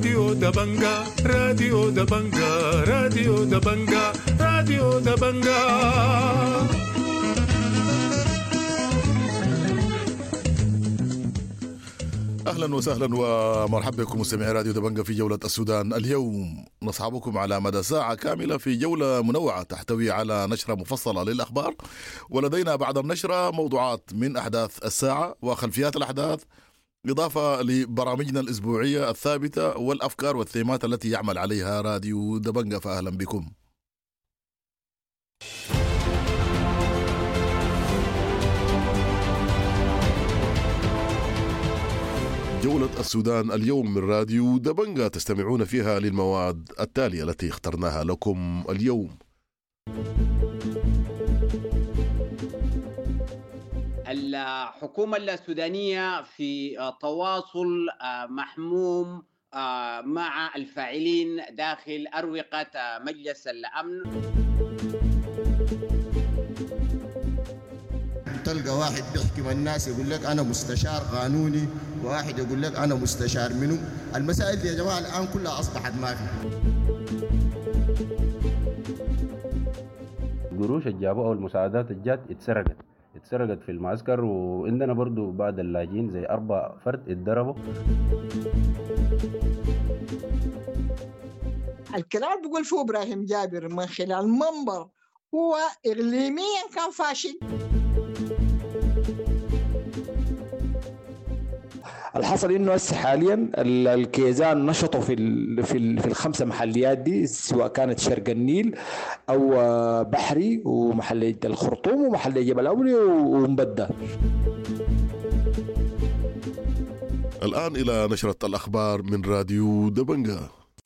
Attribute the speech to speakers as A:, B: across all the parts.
A: راديو دبنجا راديو دبنجا راديو دبنجا راديو دبنجا.
B: أهلا وسهلا ومرحبا بكم مستمعي راديو دبنجا في جولة السودان. اليوم نصحبكم على مدى ساعة كاملة في جولة منوعة تحتوي على نشرة مفصلة للأخبار، ولدينا بعد النشرة موضوعات من أحداث الساعة وخلفيات الأحداث، إضافة لبرامجنا الأسبوعية الثابتة والأفكار والثيمات التي يعمل عليها راديو دبنجا. فأهلا بكم. جولة السودان اليوم من راديو دبنجا تستمعون فيها للمواد التالية التي اخترناها لكم اليوم.
C: الحكومة السودانية في تواصل محموم مع الفاعلين داخل أروقة مجلس الأمن.
D: تلقى واحد بيحكم الناس يقول لك أنا مستشار قانوني، وواحد يقول لك أنا مستشار منه. المسائل دي يا جماعة الآن كلها أصبحت ما في.
E: القروش الجابوها والمساعدات الجات اتسرقت في المعسكر، وعندنا برضو بعض اللاجئين زي 4 فرد اتضربوا.
F: الكلام بيقول فيه إبراهيم جابر من خلال منبر هو إقليميا كان فاشل.
G: الحصل انه هسه حاليا الكيزان نشطوا في ال5 محليات دي، سواء كانت شرق النيل او بحري ومحلية الخرطوم ومحلية جبل اولي ومبدة.
B: الآن إلى نشرة الأخبار من راديو دبنجا.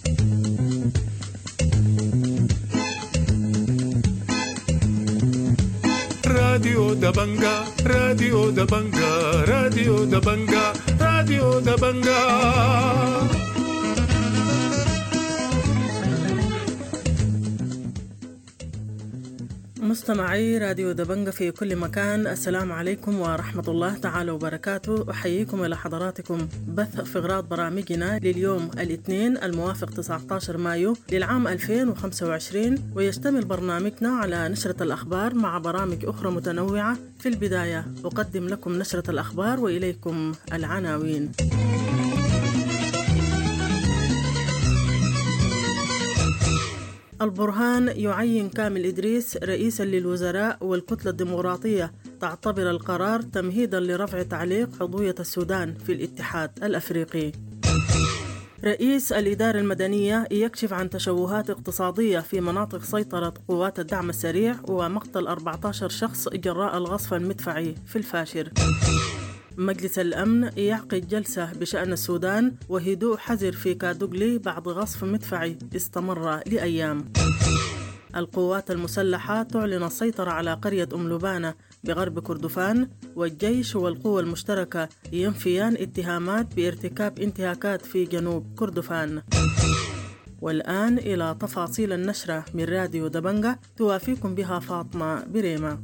A: راديو دبنجا راديو دبنجا راديو دبنجا راديو دبنجا.
H: مستمعي راديو دبنجا في كل مكان، السلام عليكم ورحمة الله تعالى وبركاته. أحييكم إلى حضراتكم بث في إغراض برامجنا لليوم الاثنين الموافق 19 مايو للعام 2025، ويشتمل برنامجنا على نشرة الأخبار مع برامج أخرى متنوعة. في البداية أقدم لكم نشرة الأخبار وإليكم العناوين. البرهان يعين كامل إدريس رئيسا للوزراء، والكتلة الديمقراطية تعتبر القرار تمهيدا لرفع تعليق عضوية السودان في الاتحاد الأفريقي. رئيس الإدارة المدنية يكشف عن تشوهات اقتصادية في مناطق سيطرة قوات الدعم السريع، ومقتل 14 شخص جراء الغصف المدفعي في الفاشر. مجلس الأمن يعقد جلسة بشأن السودان، وهدوء حذر في كادوغلي بعد غصف مدفعي استمر لأيام. القوات المسلحة تعلن السيطرة على قرية لبانة بغرب كردفان، والجيش والقوى المشتركة ينفيان اتهامات بارتكاب انتهاكات في جنوب كردفان. والآن إلى تفاصيل النشرة من راديو دبنجا توافيكم بها فاطمة بريمة.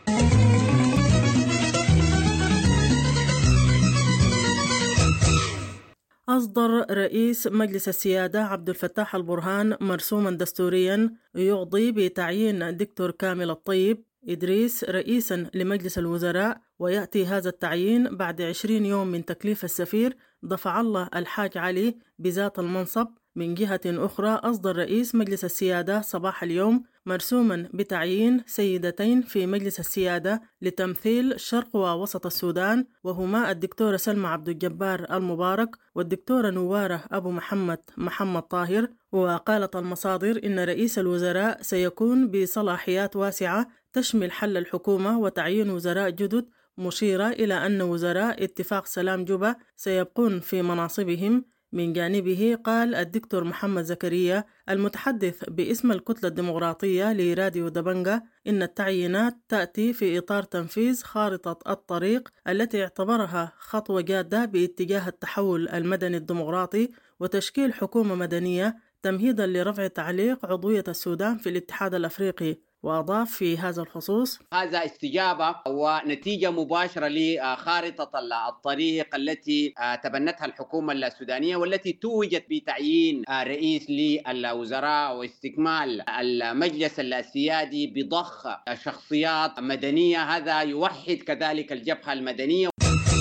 H: أصدر رئيس مجلس السيادة عبد الفتاح البرهان مرسوما دستوريا يقضي بتعيين الدكتور كامل الطيب إدريس رئيسا لمجلس الوزراء، ويأتي هذا التعيين بعد 20 يوم من تكليف السفير دفع الله الحاج علي بذات المنصب. من جهة أخرى أصدر رئيس مجلس السيادة صباح اليوم مرسوما بتعيين سيدتين في مجلس السيادة لتمثيل شرق ووسط السودان، وهما الدكتورة سلمى عبد الجبار المبارك والدكتورة نوارة أبو محمد طاهر. وقالت المصادر إن رئيس الوزراء سيكون بصلاحيات واسعة تشمل حل الحكومة وتعيين وزراء جدد، مشيرة إلى أن وزراء اتفاق سلام جوبا سيبقون في مناصبهم. من جانبه قال الدكتور محمد زكريا المتحدث باسم الكتلة الديمقراطية لراديو دبنجا إن التعيينات تأتي في إطار تنفيذ خارطة الطريق التي اعتبرها خطوة جادة باتجاه التحول المدني الديمقراطي وتشكيل حكومة مدنية تمهيدا لرفع تعليق عضوية السودان في الاتحاد الأفريقي. وأضاف في هذا الخصوص:
C: هذا استجابة ونتيجة مباشرة لخارطة الطريق التي تبنتها الحكومة السودانية، والتي توجت بتعيين رئيس للوزراء واستكمال المجلس السيادي بضخ شخصيات مدنية. هذا يوحد كذلك الجبهة المدنية.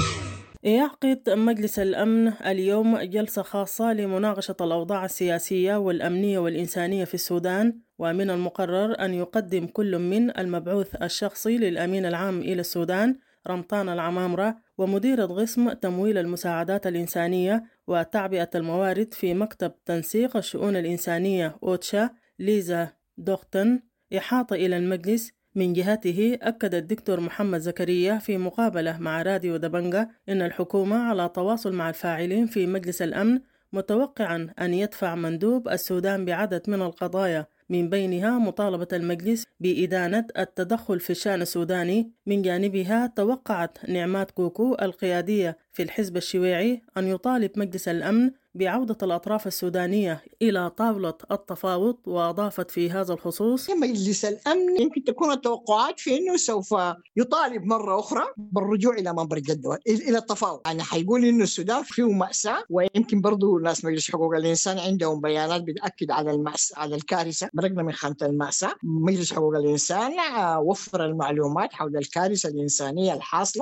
H: يعقد مجلس الأمن اليوم جلسة خاصة لمناقشة الأوضاع السياسية والأمنية والإنسانية في السودان، ومن المقرر أن يقدم كل من المبعوث الشخصي للأمين العام إلى السودان رمطان العمامرة ومديرة قسم تمويل المساعدات الإنسانية وتعبئة الموارد في مكتب تنسيق الشؤون الإنسانية أوتشا ليزا دوختن إحاطة إلى المجلس. من جهته أكد الدكتور محمد زكريا في مقابلة مع راديو دبنجة إن الحكومة على تواصل مع الفاعلين في مجلس الأمن، متوقعا أن يدفع مندوب السودان بعدد من القضايا، من بينها مطالبة المجلس بإدانة التدخل في الشأن السوداني. من جانبها توقعت نعمات كوكو القيادية في الحزب الشيوعي أن يطالب مجلس الأمن بعودة الأطراف السودانية إلى طاولة التفاوض، وأضافت في هذا الخصوص:
F: مجلس الأمن يمكن تكون التوقعات في أنه سوف يطالب مرة أخرى بالرجوع إلى منبر الجدول إلى التفاوض. يعني حيقول إنه السودان فيه مأساة، ويمكن برضو ناس مجلس حقوق الإنسان عندهم بيانات بتأكد على المأساة، على الكارثة. مرقنا من خانة المأساة. مجلس حقوق الإنسان وفر المعلومات حول الكارثة الإنسانية الحاصلة.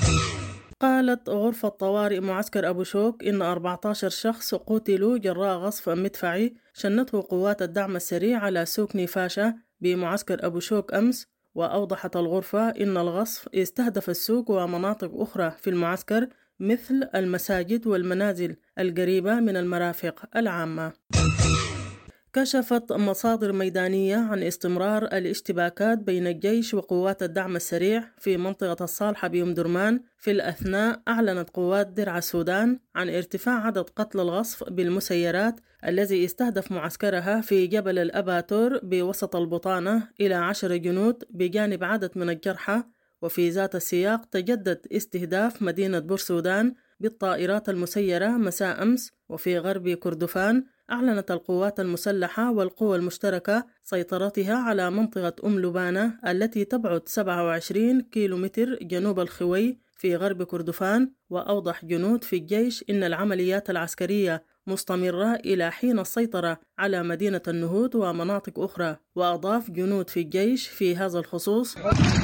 H: قالت غرفة طوارئ معسكر أبو شوك إن 14 شخص قتلوا جراء غصف مدفعي شنته قوات الدعم السريع على سوق نيفاشا بمعسكر أبو شوك أمس. وأوضحت الغرفة إن الغصف استهدف السوق ومناطق أخرى في المعسكر مثل المساجد والمنازل القريبة من المرافق العامة. كشفت مصادر ميدانية عن استمرار الاشتباكات بين الجيش وقوات الدعم السريع في منطقة الصالحة بأم درمان. في الأثناء أعلنت قوات درع السودان عن ارتفاع عدد قتلى الغصف بالمسيرات الذي استهدف معسكرها في جبل الأباتور بوسط البطانة إلى 10 جنود بجانب عدد من الجرحى. وفي ذات السياق تجدد استهداف مدينة بورسودان بالطائرات المسيرة مساء أمس. وفي غرب كردفان أعلنت القوات المسلحة والقوى المشتركة سيطرتها على منطقة أم لبانة التي تبعد 27 كيلومتر جنوب الخوي في غرب كردفان. وأوضح جنود في الجيش إن العمليات العسكرية مستمرة إلى حين السيطرة على مدينة النهود ومناطق أخرى. وأضاف جنود في الجيش في هذا الخصوص: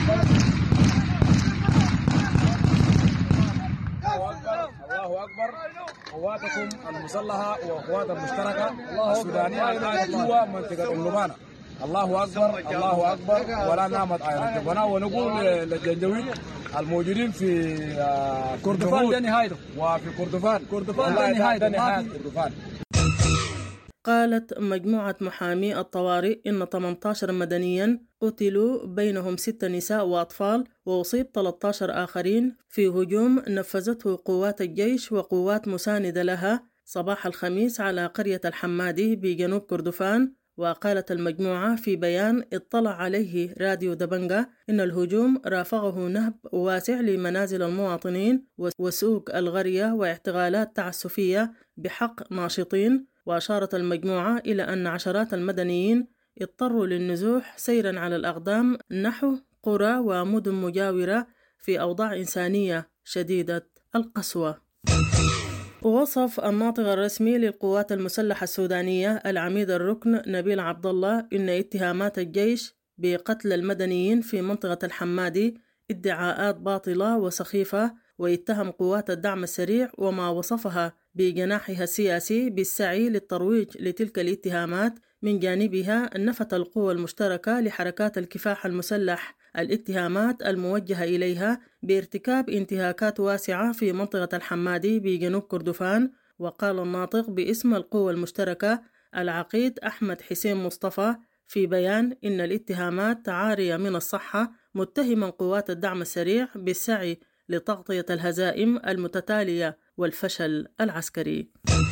I: الله أكبر. قواتكم المسلحة وقوات المشتركة السودانية الآن جوا منطقة اللبانة. الله أكبر الله أكبر ولا نامت عين الجبناء. ونقول للجنجويد الموجودين في كردفان وفي كردفان نهاية كردفان.
H: قالت مجموعة محامي الطوارئ إن 18 مدنيا قتلوا بينهم 6 نساء وأطفال، وأصيب 13 آخرين في هجوم نفذته قوات الجيش وقوات مساندة لها صباح الخميس على قرية الحمادي بجنوب كردفان. وقالت المجموعة في بيان اطلع عليه راديو دبنجة إن الهجوم رافقه نهب واسع لمنازل المواطنين وسوق الغرية واعتقالات تعسفية بحق ناشطين. وأشارت المجموعة إلى أن عشرات المدنيين اضطروا للنزوح سيرا على الأقدام نحو قرى ومدن مجاورة في أوضاع إنسانية شديدة القسوة. ووصف الناطق الرسمي للقوات المسلحة السودانية العميد الركن نبيل عبد الله إن اتهامات الجيش بقتل المدنيين في منطقة الحمادي ادعاءات باطلة وسخيفة، ويتهم قوات الدعم السريع وما وصفها بجناحها السياسي بالسعي للترويج لتلك الاتهامات. من جانبها نفت القوى المشتركة لحركات الكفاح المسلح الاتهامات الموجهة إليها بارتكاب انتهاكات واسعة في منطقة الحمادي بجنوب كردفان. وقال الناطق باسم القوى المشتركة العقيد أحمد حسين مصطفى في بيان إن الاتهامات عارية من الصحة، متهما قوات الدعم السريع بالسعي لتغطية الهزائم المتتالية والفشل العسكري.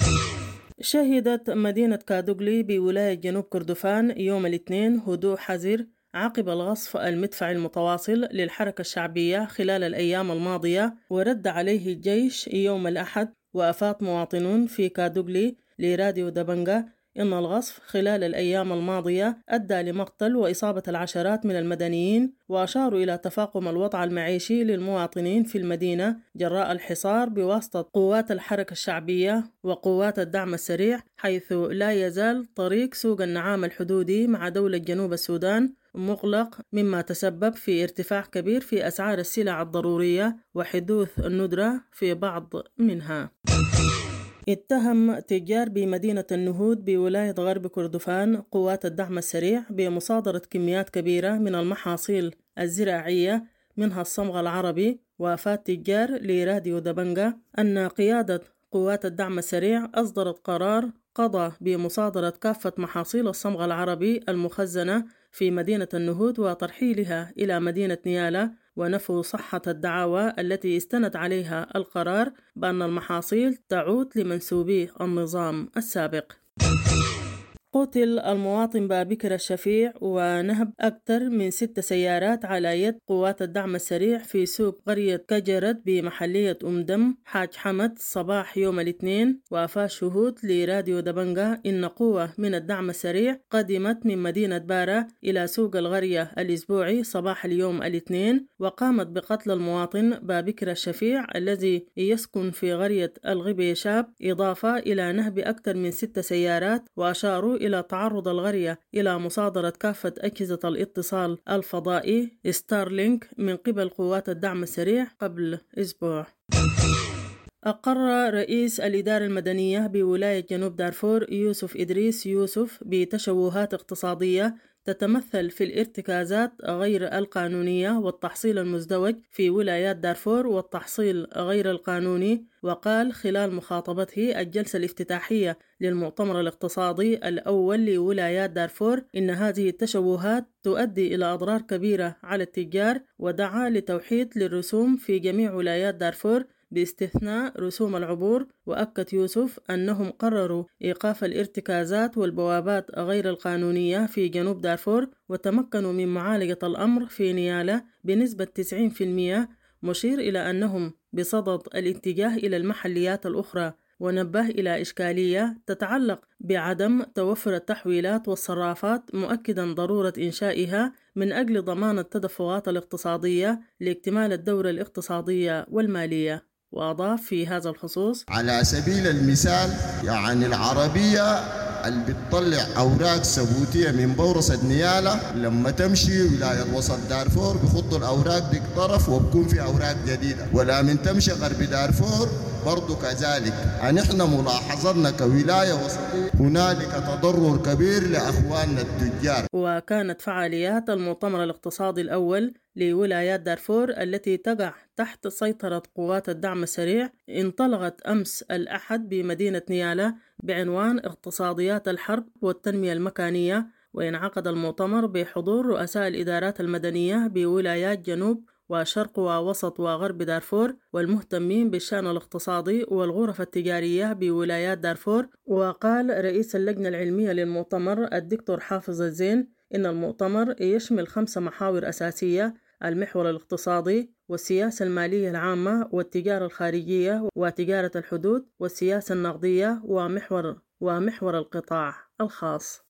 H: شهدت مدينة كادوغلي بولاية جنوب كردفان يوم الاثنين هدوء حذر عقب الغصف المدفعي المتواصل للحركة الشعبية خلال الأيام الماضية، ورد عليه الجيش يوم الأحد. وأفاد مواطنون في كادوغلي لراديو دبنجة إن الغصب خلال الأيام الماضية أدى لمقتل وإصابة العشرات من المدنيين، وأشاروا إلى تفاقم الوضع المعيشي للمواطنين في المدينة جراء الحصار بواسطة قوات الحركة الشعبية وقوات الدعم السريع، حيث لا يزال طريق سوق النعام الحدودي مع دولة جنوب السودان مغلق، مما تسبب في ارتفاع كبير في أسعار السلع الضرورية وحدوث الندرة في بعض منها. اتهم تجار بمدينة النهود بولاية غرب كردفان قوات الدعم السريع بمصادرة كميات كبيرة من المحاصيل الزراعية منها الصمغ العربي، وافاد تجار لراديو دبنجة أن قيادة قوات الدعم السريع أصدرت قرار قضى بمصادرة كافة محاصيل الصمغ العربي المخزنة في مدينة النهود وترحيلها إلى مدينة نيالا، ونفوا صحة الدعاوى التي استند عليها القرار بأن المحاصيل تعود لمنسوبي النظام السابق. قتل المواطن بابكر الشفيع ونهب أكثر من 6 سيارات على يد قوات الدعم السريع في سوق قرية كجرد بمحلية دم حاج حمد صباح يوم الاثنين. وأفاد شهود لراديو دبنجة إن قوة من الدعم السريع قدمت من مدينة بارا إلى سوق الغرية الأسبوعي صباح اليوم الاثنين، وقامت بقتل المواطن بابكر الشفيع الذي يسكن في قرية الغبيشاب، إضافة إلى نهب أكثر من 6 سيارات، وأشاروا إلى تعرض القرية إلى مصادرة كافة أجهزة الاتصال الفضائي ستارلينك من قبل قوات الدعم السريع قبل أسبوع. أقر رئيس الإدارة المدنية بولاية جنوب دارفور يوسف إدريس يوسف بتشوهات اقتصادية تتمثل في الارتكازات غير القانونية والتحصيل المزدوج في ولايات دارفور والتحصيل غير القانوني. وقال خلال مخاطبته الجلسة الافتتاحية للمؤتمر الاقتصادي الأول لولايات دارفور إن هذه التشوهات تؤدي إلى أضرار كبيرة على التجار، ودعا لتوحيد للرسوم في جميع ولايات دارفور باستثناء رسوم العبور. وأكد يوسف أنهم قرروا إيقاف الارتكازات والبوابات غير القانونية في جنوب دارفور، وتمكنوا من معالجة الأمر في نيالا بنسبة 90%، مشير إلى أنهم بصدد الاتجاه إلى المحليات الأخرى. ونبه إلى إشكالية تتعلق بعدم توفر التحويلات والصرافات، مؤكدا ضرورة إنشائها من أجل ضمان التدفقات الاقتصادية لاكتمال الدورة الاقتصادية والمالية. وأضاف في هذا الخصوص:
D: على سبيل المثال يعني العربية اللي بتطلع أوراق ثبوتية من بورصة نيالا لما تمشي ولاية وسط دارفور بخطوا الأوراق دي طرف وبكون في أوراق جديدة، ولا من تمشي غرب دارفور برضو كذلك. نحن ملاحظتنا كولاية وسطية هنالك تضرر كبير لأخواننا التجار.
H: وكانت فعاليات المؤتمر الاقتصادي الأول لولايات دارفور التي تقع تحت سيطرة قوات الدعم السريع انطلقت أمس الأحد بمدينة نيالا بعنوان اقتصاديات الحرب والتنمية المكانية، وينعقد المؤتمر بحضور رؤساء الإدارات المدنية بولايات جنوب وشرق ووسط وغرب دارفور والمهتمين بالشأن الاقتصادي والغرف التجارية بولايات دارفور. وقال رئيس اللجنة العلمية للمؤتمر الدكتور حافظ الزين إن المؤتمر يشمل 5 محاور أساسية: المحور الاقتصادي والسياسة المالية العامة والتجارة الخارجية وتجارة الحدود والسياسة النقدية ومحور القطاع الخاص.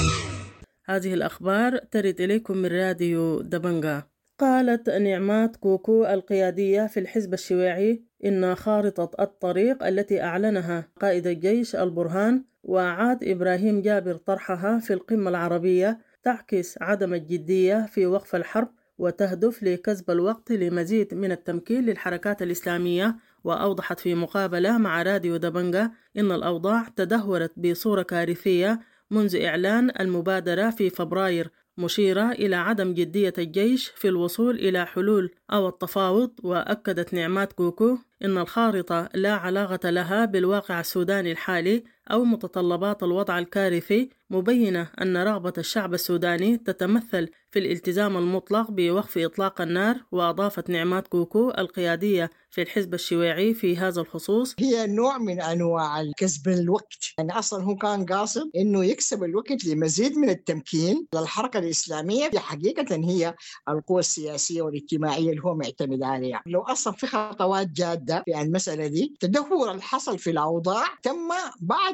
H: هذه الأخبار ترد إليكم من راديو دبنجة. قالت نعمات كوكو القيادية في الحزب الشيوعي إن خارطة الطريق التي أعلنها قائد الجيش البرهان وأعاد إبراهيم جابر طرحها في القمة العربية تعكس عدم الجدية في وقف الحرب وتهدف لكسب الوقت لمزيد من التمكين للحركات الإسلامية. وأوضحت في مقابلة مع راديو دبنجة إن الأوضاع تدهورت بصورة كارثية منذ إعلان المبادرة في فبراير، مشيرة إلى عدم جدية الجيش في الوصول إلى حلول أو التفاوض. وأكدت نعمات كوكو إن الخارطة لا علاقة لها بالواقع السوداني الحالي أو متطلبات الوضع الكارثي، مبينة أن رغبة الشعب السوداني تتمثل في الالتزام المطلق بوقف إطلاق النار. وأضافت نعمات كوكو القيادية في الحزب الشيوعي في هذا الخصوص:
F: هي نوع من أنواع كسب الوقت، يعني أصلا هو كان قاصد إنه يكسب الوقت لمزيد من التمكين للحركة الإسلامية، في حقيقة هي القوى السياسية والاجتماعية اللي هو معتمد عليها. لو أصلا في خطوات جادة في المسألة دي، التدهور اللي حصل في الأوضاع تم بعد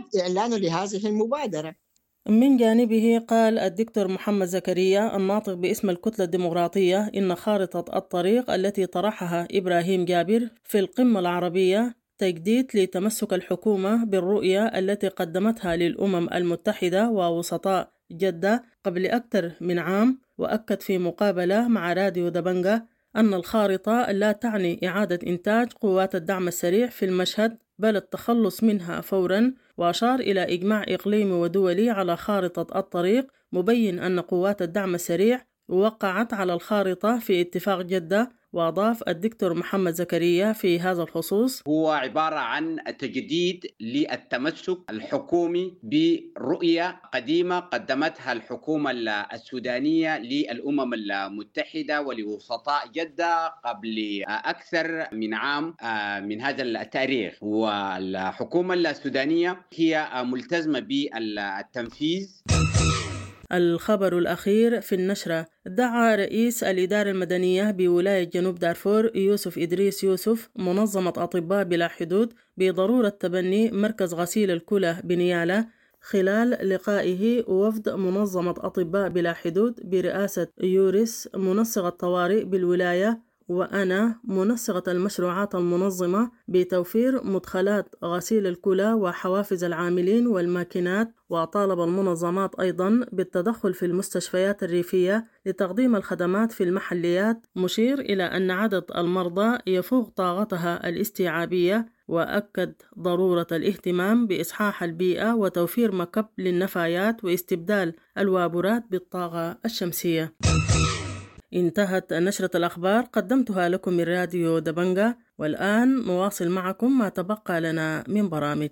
F: إعلانه لهذه المبادرة.
H: من جانبه قال الدكتور محمد زكريا الناطق باسم الكتلة الديمقراطية إن خارطة الطريق التي طرحها إبراهيم جابر في القمة العربية تجديد لتمسك الحكومة بالرؤية التي قدمتها للأمم المتحدة ووسطاء جدة قبل أكثر من عام، وأكد في مقابلة مع راديو دبنجة أن الخارطة لا تعني إعادة إنتاج قوات الدعم السريع في المشهد بل التخلص منها فوراً، وأشار إلى إجماع إقليمي ودولي على خارطة الطريق، مبين أن قوات الدعم السريع وقعت على الخارطة في اتفاق جدة. وأضاف الدكتور محمد زكريا في هذا الخصوص:
C: هو عبارة عن تجديد للتمسك الحكومي برؤية قديمة قدمتها الحكومة السودانية للأمم المتحدة ولوسطاء جدة قبل أكثر من عام من هذا التاريخ. والحكومة السودانية هي ملتزمة بالتنفيذ.
H: الخبر الأخير في النشرة: دعا رئيس الإدارة المدنية بولاية جنوب دارفور يوسف إدريس يوسف منظمة أطباء بلا حدود بضرورة تبني مركز غسيل الكلى بنيالة خلال لقائه وفد منظمة أطباء بلا حدود برئاسة يوريس منسق الطوارئ بالولاية وأنا منسقة المشروعات المنظمة بتوفير مدخلات غسيل الكلى وحوافز العاملين والماكينات. وطالب المنظمات أيضا بالتدخل في المستشفيات الريفية لتقديم الخدمات في المحليات، مشير إلى أن عدد المرضى يفوق طاقتها الاستيعابية، وأكد ضرورة الاهتمام بإصحاح البيئة وتوفير مكب للنفايات واستبدال الوابورات بالطاقة الشمسية. انتهت نشرة الأخبار قدمتها لكم من راديو دبنجا، والآن نواصل معكم ما تبقى لنا من برامج.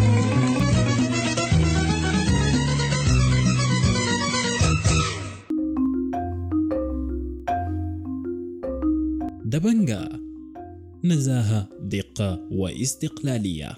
J: دبنجا، نزاهة، دقة واستقلالية.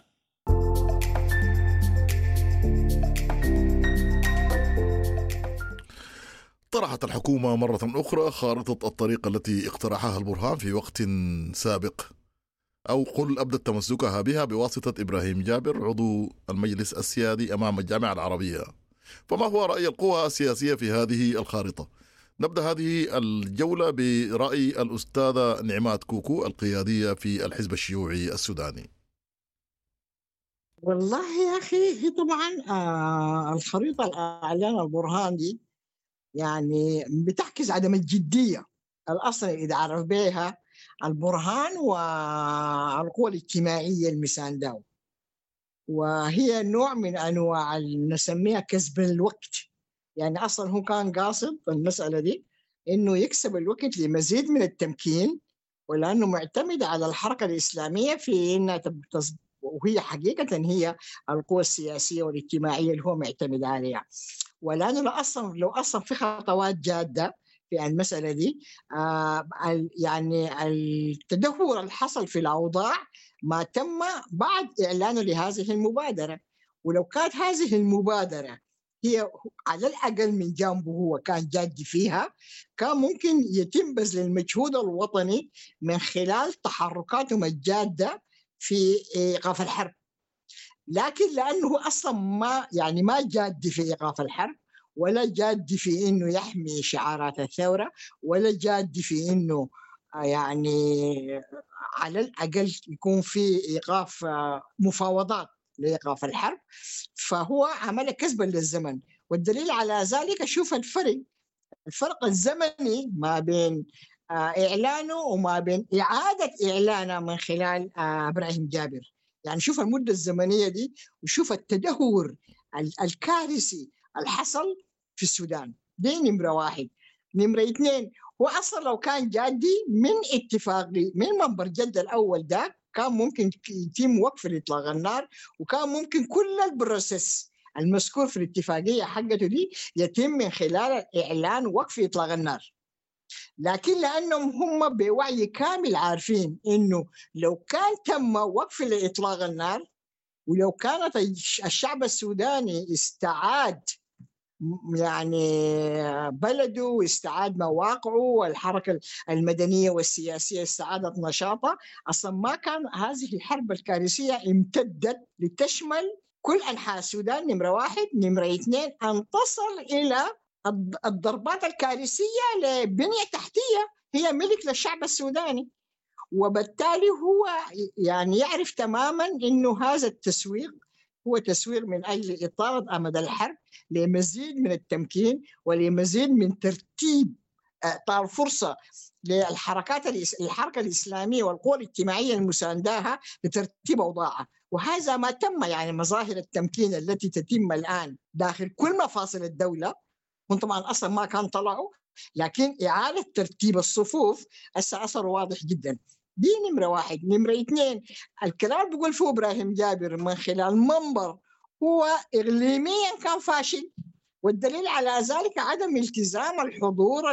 B: طرحت الحكومة مرة أخرى خارطة الطريق التي اقترحها البرهان في وقت سابق، أو قل أبدت تمسكها بها بواسطة إبراهيم جابر عضو المجلس السيادي أمام الجامعة العربية. فما هو رأي القوى السياسية في هذه الخارطة؟ نبدأ هذه الجولة برأي الأستاذة نعمات كوكو القيادية في الحزب الشيوعي السوداني.
F: والله يا أخي هي طبعا الخريطة الأعلان البرهان دي يعني بتعكس عدم الجدية الأصل اللي عرف بها البرهان والقوى الاجتماعية المسانداو، وهي نوع من أنواع نسميها كسب الوقت. يعني أصلا هو كان قاصد المسألة دي إنه يكسب الوقت لمزيد من التمكين، ولأنه معتمد على الحركة الإسلامية في إنها وهي حقيقة هي القوى السياسية والاجتماعية اللي هو معتمد عليها. ولأنه لو أصلا في خطوات جادة في المسألة دي، يعني التدهور اللي حصل في الأوضاع ما تم بعد إعلانه لهذه المبادرة. ولو كانت هذه المبادرة هي على الأقل من جانبه هو كان جاد فيها، كان ممكن يتم بذل المجهود الوطني من خلال تحركاتهم الجادة في إيقاف الحرب. لكن لأنه أصلا ما جاد في إيقاف الحرب، ولا جاد في إنه يحمي شعارات الثورة، ولا جاد في إنه يعني على الأقل يكون في إيقاف مفاوضات لإيقاف الحرب، فهو عمل كسبا للزمن. والدليل على ذلك شوف الفرق الزمني ما بين إعلانه وما بين إعادة إعلانه من خلال إبراهيم جابر. يعني شوف المدة الزمنية دي وشوف التدهور الكارثي الحصل في السودان. دي نمرة واحد. نمرة اثنين، هو أصلا لو كان جادي من اتفاقي من منبر جدة الأول ده كان ممكن يتم وقف إطلاق النار، وكان ممكن كل البروسيس المذكور في الاتفاقية حقته دي يتم من خلال إعلان وقف إطلاق النار. لكن لأنهم هم بوعي كامل عارفين إنه لو كان تم وقف لإطلاق النار، ولو كانت الشعب السوداني استعاد يعني بلده واستعاد مواقعه والحركة المدنية والسياسية استعادت نشاطها، أصلا ما كان هذه الحرب الكارثية امتدت لتشمل كل أنحاء السودان، نمرة واحد. نمرة اثنين، أن تصل إلى الضربات الكارثية لبنية تحتية هي ملك للشعب السوداني، وبالتالي هو يعني يعرف تماما إنه هذا التسويق هو تسويق من أجل إطالة أمد الحرب لمزيد من التمكين ولمزيد من ترتيب إعطاء فرصة الحركة الإسلامية والقوى الاجتماعية المساندها لترتيب أوضاعها. وهذا ما تم، يعني مظاهر التمكين التي تتم الآن داخل كل مفاصل الدولة، هم طبعا أصلا ما كان طلعوا، لكن إعادة ترتيب الصفوف أثر واضح جدا. دي نمرة واحد. نمرة اثنين، الكلام بيقول فيه إبراهيم جابر من خلال منبر هو إقليميا كان فاشل، والدليل على ذلك عدم التزام الحضور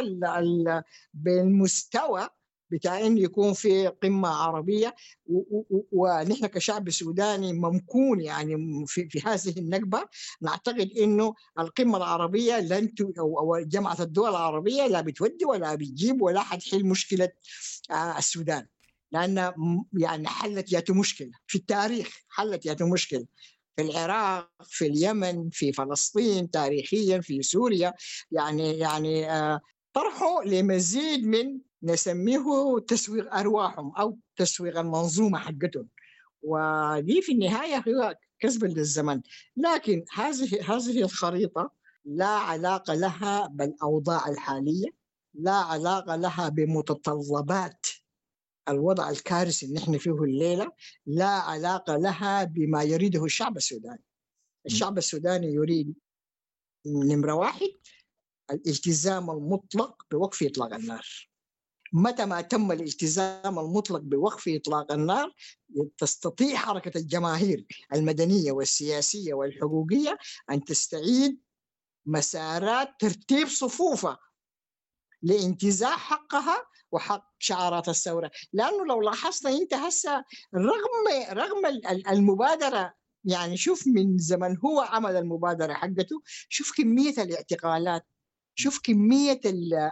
F: بالمستوى بتاع إنه يكون في قمة عربية. ونحن كشعب سوداني ممكون يعني في هذه النكبة نعتقد إنه القمة العربية أو جامعة الدول العربية لا بتودي ولا بتجيب ولا حتحل مشكلة السودان، لأن يعني حلت ياتو مشكلة في التاريخ، حلت ياتو مشكلة في العراق، في اليمن، في فلسطين تاريخيا، في سوريا. يعني طرحوا لمزيد من نسميه تسويق أرواحهم أو تسويق المنظومة حقتهم، ودي في النهاية هو كسب للزمن. لكن هذه الخريطة لا علاقة لها بالأوضاع الحالية، لا علاقة لها بمتطلبات الوضع الكارثي اللي نحن فيه الليلة، لا علاقة لها بما يريده الشعب السوداني. الشعب السوداني يريد نمرة واحد الالتزام المطلق بوقف إطلاق النار. متى ما تم الالتزام المطلق بوقف إطلاق النار تستطيع حركة الجماهير المدنية والسياسية والحقوقية أن تستعيد مسارات ترتيب صفوفها لانتزاع حقها وحق شعارات الثورة. لأنه لو لاحظت أنت هسه رغم المبادرة، يعني شوف من زمن هو عمل المبادرة حقته، شوف كمية الاعتقالات، شوف كمية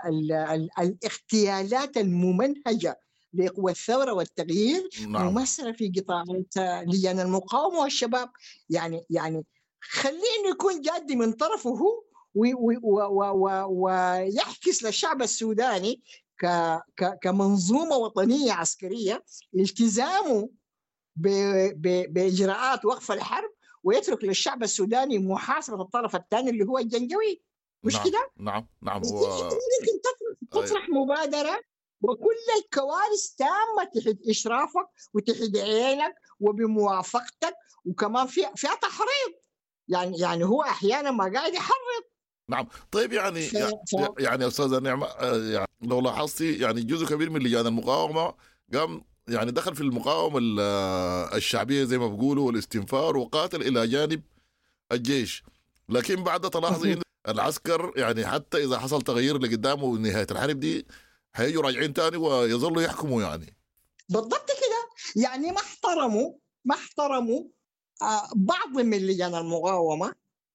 F: الاغتيالات الممنهجة لقوى الثورة والتغيير ممثلة في قطاعات لجان المقاومة والشباب. يعني خليه يكون جادي من طرفه هو ويحكس للشعب السوداني كمنظومة وطنية عسكرية التزامه بإجراءات وقف الحرب، ويترك للشعب السوداني محاسبة الطرف الثاني اللي هو الجنجويد. مش كده؟
B: نعم
F: ممكن تطرح مبادرة وكل الكوارث تامة تحت إشرافك وتحت عينك وبموافقتك، وكمان فيها تحريض. يعني هو أحيانا ما قاعد يحرض.
B: نعم. طيب يعني أستاذة نعمة، يعني لو لاحظتي يعني جزء كبير من لجان المقاومة قام يعني دخل في المقاومة الشعبية زي ما بيقولوا والاستنفار وقاتل إلى جانب الجيش، لكن بعد تلاحظي إن العسكر يعني حتى إذا حصل تغيير لقدامه نهاية الحرب دي هيجوا راجعين تاني ويظلوا يحكموا. يعني
F: بالضبط كده. يعني ما احترموا بعض من لجان المقاومة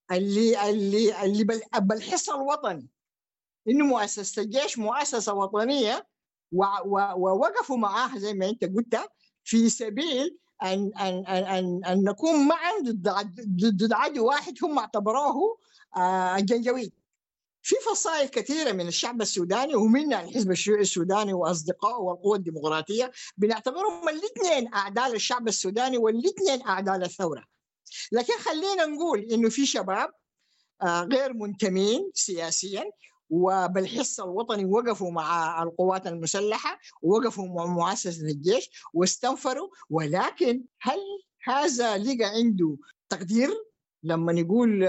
F: اللي بالحس الوطني إنه مؤسسة الجيش مؤسسة وطنية، ووقفوا معاها زي ما أنت قلت في سبيل أن نكون معا ضد عدو واحد هم اعتبروه الجنجويد. في فصائل كثيرة من الشعب السوداني ومنها الحزب الشيوعي السوداني وأصدقائه والقوى الديمقراطية بنعتبرهم الاثنين أعداء الشعب السوداني والاثنين أعداء الثورة. لكن خلينا نقول إنه في شباب غير منتمين سياسيا وبالحس الوطني وقفوا مع القوات المسلحة ووقفوا مع مؤسسة الجيش واستنفروا. ولكن هل هذا لقى عنده تقدير لما نقول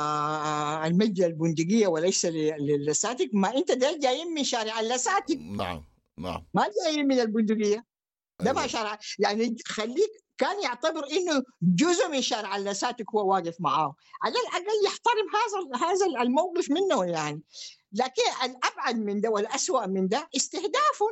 F: المجد البندقية وليس للساتك؟ ما أنت ده جايين من شارع اللساتك.
B: نعم
F: ما جايين من البندقية. ده ما شارع، يعني خليك كان يعتبر إنه جزء من شارع اللساتك هو واقف معاه، على الأقل يحترم هذا الموقف منه يعني. لكن الأبعد من ده والأسوأ من ده استهداف،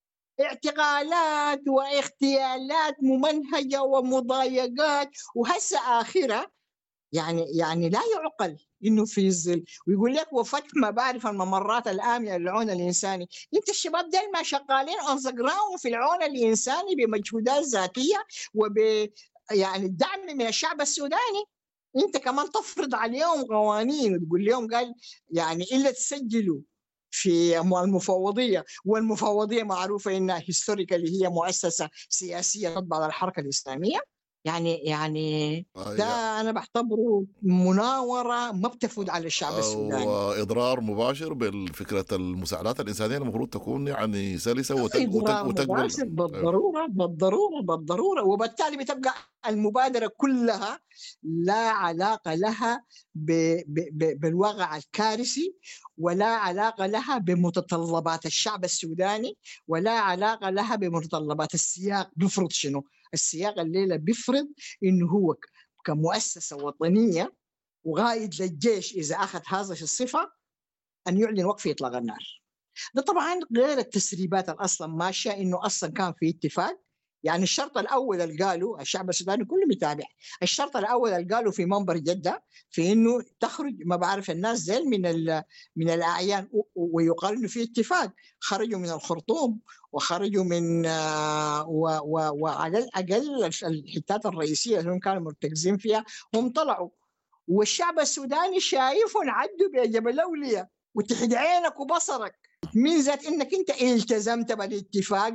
F: اعتقالات واغتيالات ممنهجة ومضايقات، وهسه آخرة يعني لا يعقل إنه في ظل ويقول لك وفتح مبارف الممرات الآمنة للعون الإنساني. أنت الشباب دول ما شغالين on the ground في العون الإنساني بمجهودات ذاتية يعني الدعم من الشعب السوداني. انت كمان تفرض عليهم قوانين وتقول لهم قال يعني الا تسجلوا في المفوضيه، والمفوضيه معروفه انها هيستوريكالي هي مؤسسه سياسيه تتبع الحركه الاسلاميه. يعني ده انا بعتبره مناوره ما بتفوت على الشعب السوداني،
B: واضرار مباشر بالفكره المساعدات الانسانيه المفروض تكون يعني سلسه
F: اضرار مباشر بالضروره، وبالتالي بتبقى المبادره كلها لا علاقه لها بالواقع الكارثي، ولا علاقه لها بمتطلبات الشعب السوداني، ولا علاقه لها بمتطلبات السياق. بيفرض شنو؟ السياق الليله بيفرض انه هو كمؤسسه وطنيه وقائد للجيش اذا اخذ هذا الصفه ان يعلن وقف اطلاق النار. ده طبعا غير التسريبات اصلا ماشيه، انه اصلا كان في اتفاق. يعني الشرط الاول اللي قالوا الشعب السوداني كله متابع، الشرط الاول اللي قالوا في منبر جده في انه تخرج ما بعرف الناس زين من الاعيان، ويقال انه في اتفاق. خرجوا من الخرطوم وخرجوا من وعلى الاقل الحتات الرئيسيه اللي هم كانوا مرتكزين فيها هم طلعوا، والشعب السوداني شايفهم عدوا بجبل اولياء وتحت عينك وبصرك من ذات انك انت التزمت بالاتفاق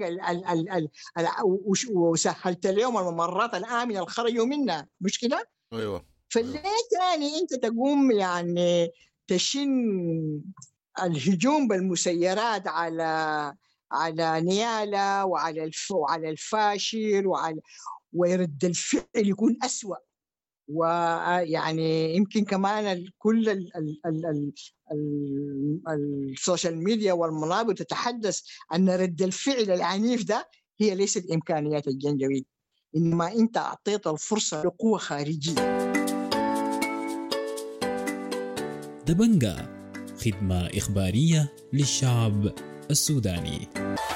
F: وسهلت لهم الممرات الامنه اللي خرجوا منها، مش كده؟
B: ايوه.
F: فليه تاني انت تقوم يعني تشن الهجوم بالمسيرات على نيالا وعلى الفاشر ويرد الفعل يكون أسوأ. ويعني يمكن كمان كل السوشيال ميديا والمنابر تتحدث أن رد الفعل العنيف ده هي ليست إمكانيات الجنجويد، إنما أنت أعطيت الفرصة لقوة خارجية.
J: دبنجا، خدمة إخبارية للشعب السوداني.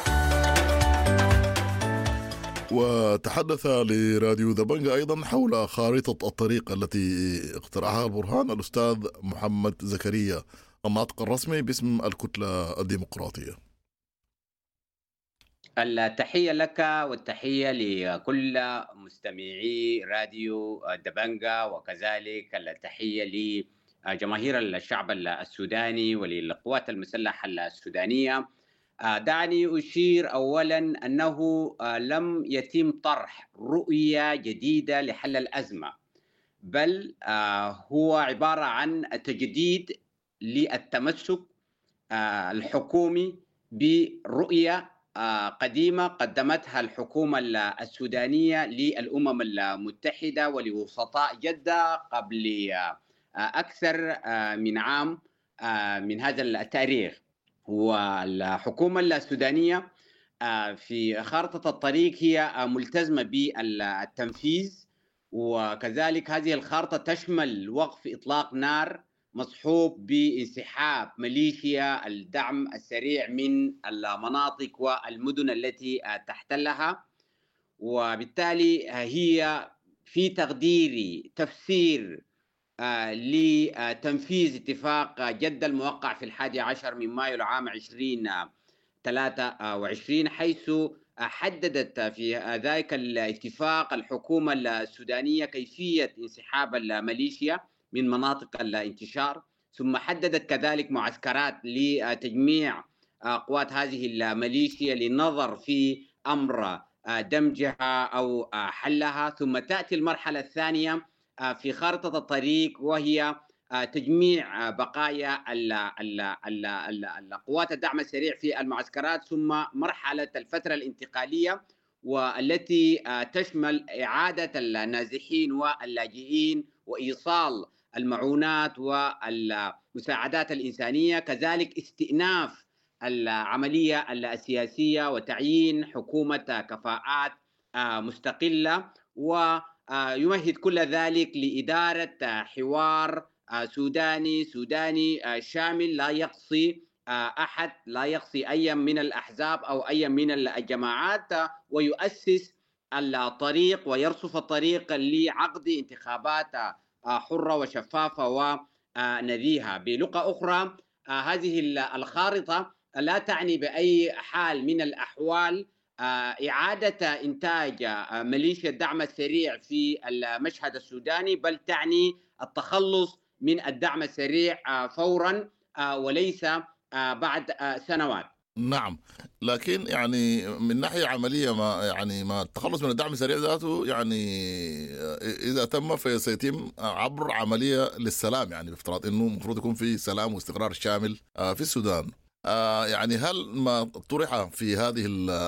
B: وتحدث لراديو دبنجا أيضا حول خارطة الطريق التي اقترحها البرهان الأستاذ محمد زكريا الناطق الرسمي باسم الكتلة الديمقراطية.
C: التحية لك والتحية لكل مستمعي راديو دبنجا، وكذلك التحية لجماهير الشعب السوداني وللقوات المسلحة السودانية. دعني أشير أولا أنه لم يتم طرح رؤية جديدة لحل الأزمة، بل هو عبارة عن تجديد للتمسك الحكومي برؤية قديمة قدمتها الحكومة السودانية للأمم المتحدة ولوسطاء جدة قبل أكثر من عام من هذا التاريخ. والحكومة السودانية في خارطة الطريق هي ملتزمة بالتنفيذ، وكذلك هذه الخارطة تشمل وقف إطلاق نار مصحوب بانسحاب ميليشيا الدعم السريع من المناطق والمدن التي تحتلها. وبالتالي هي في تقديري تفسير لتنفيذ اتفاق جدة الموقع في 11 من مايو العام 2023، حيث حددت في ذلك الاتفاق الحكومة السودانية كيفية انسحاب الميليشيا من مناطق الانتشار، ثم حددت كذلك معسكرات لتجميع قوات هذه الميليشيا للنظر في أمر دمجها أو حلها. ثم تأتي المرحلة الثانية في خارطة الطريق وهي تجميع بقايا القوات الدعم السريع في المعسكرات، ثم مرحلة الفترة الانتقالية والتي تشمل إعادة النازحين واللاجئين وإيصال المعونات والمساعدات الإنسانية، كذلك استئناف العملية السياسية وتعيين حكومة كفاءات مستقلة، ويمهد كل ذلك لإدارة حوار سوداني شامل لا يقصي أحد، لا يقصي أي من الأحزاب أو أي من الجماعات، ويؤسس الطريق ويرصف الطريق لعقد انتخابات حرة وشفافة ونزيهة. بلغة أخرى هذه الخارطة لا تعني بأي حال من الأحوال إعادة إنتاج ميليشيا الدعم السريع في المشهد السوداني، بل تعني التخلص من الدعم السريع فورا وليس بعد سنوات.
B: نعم، لكن يعني من ناحية عملية ما التخلص من الدعم السريع ذاته يعني إذا تم فسيتم عبر عملية للسلام، يعني بافتراض إنه المفروض يكون في سلام واستقرار شامل في السودان. يعني هل ما طرح في هذه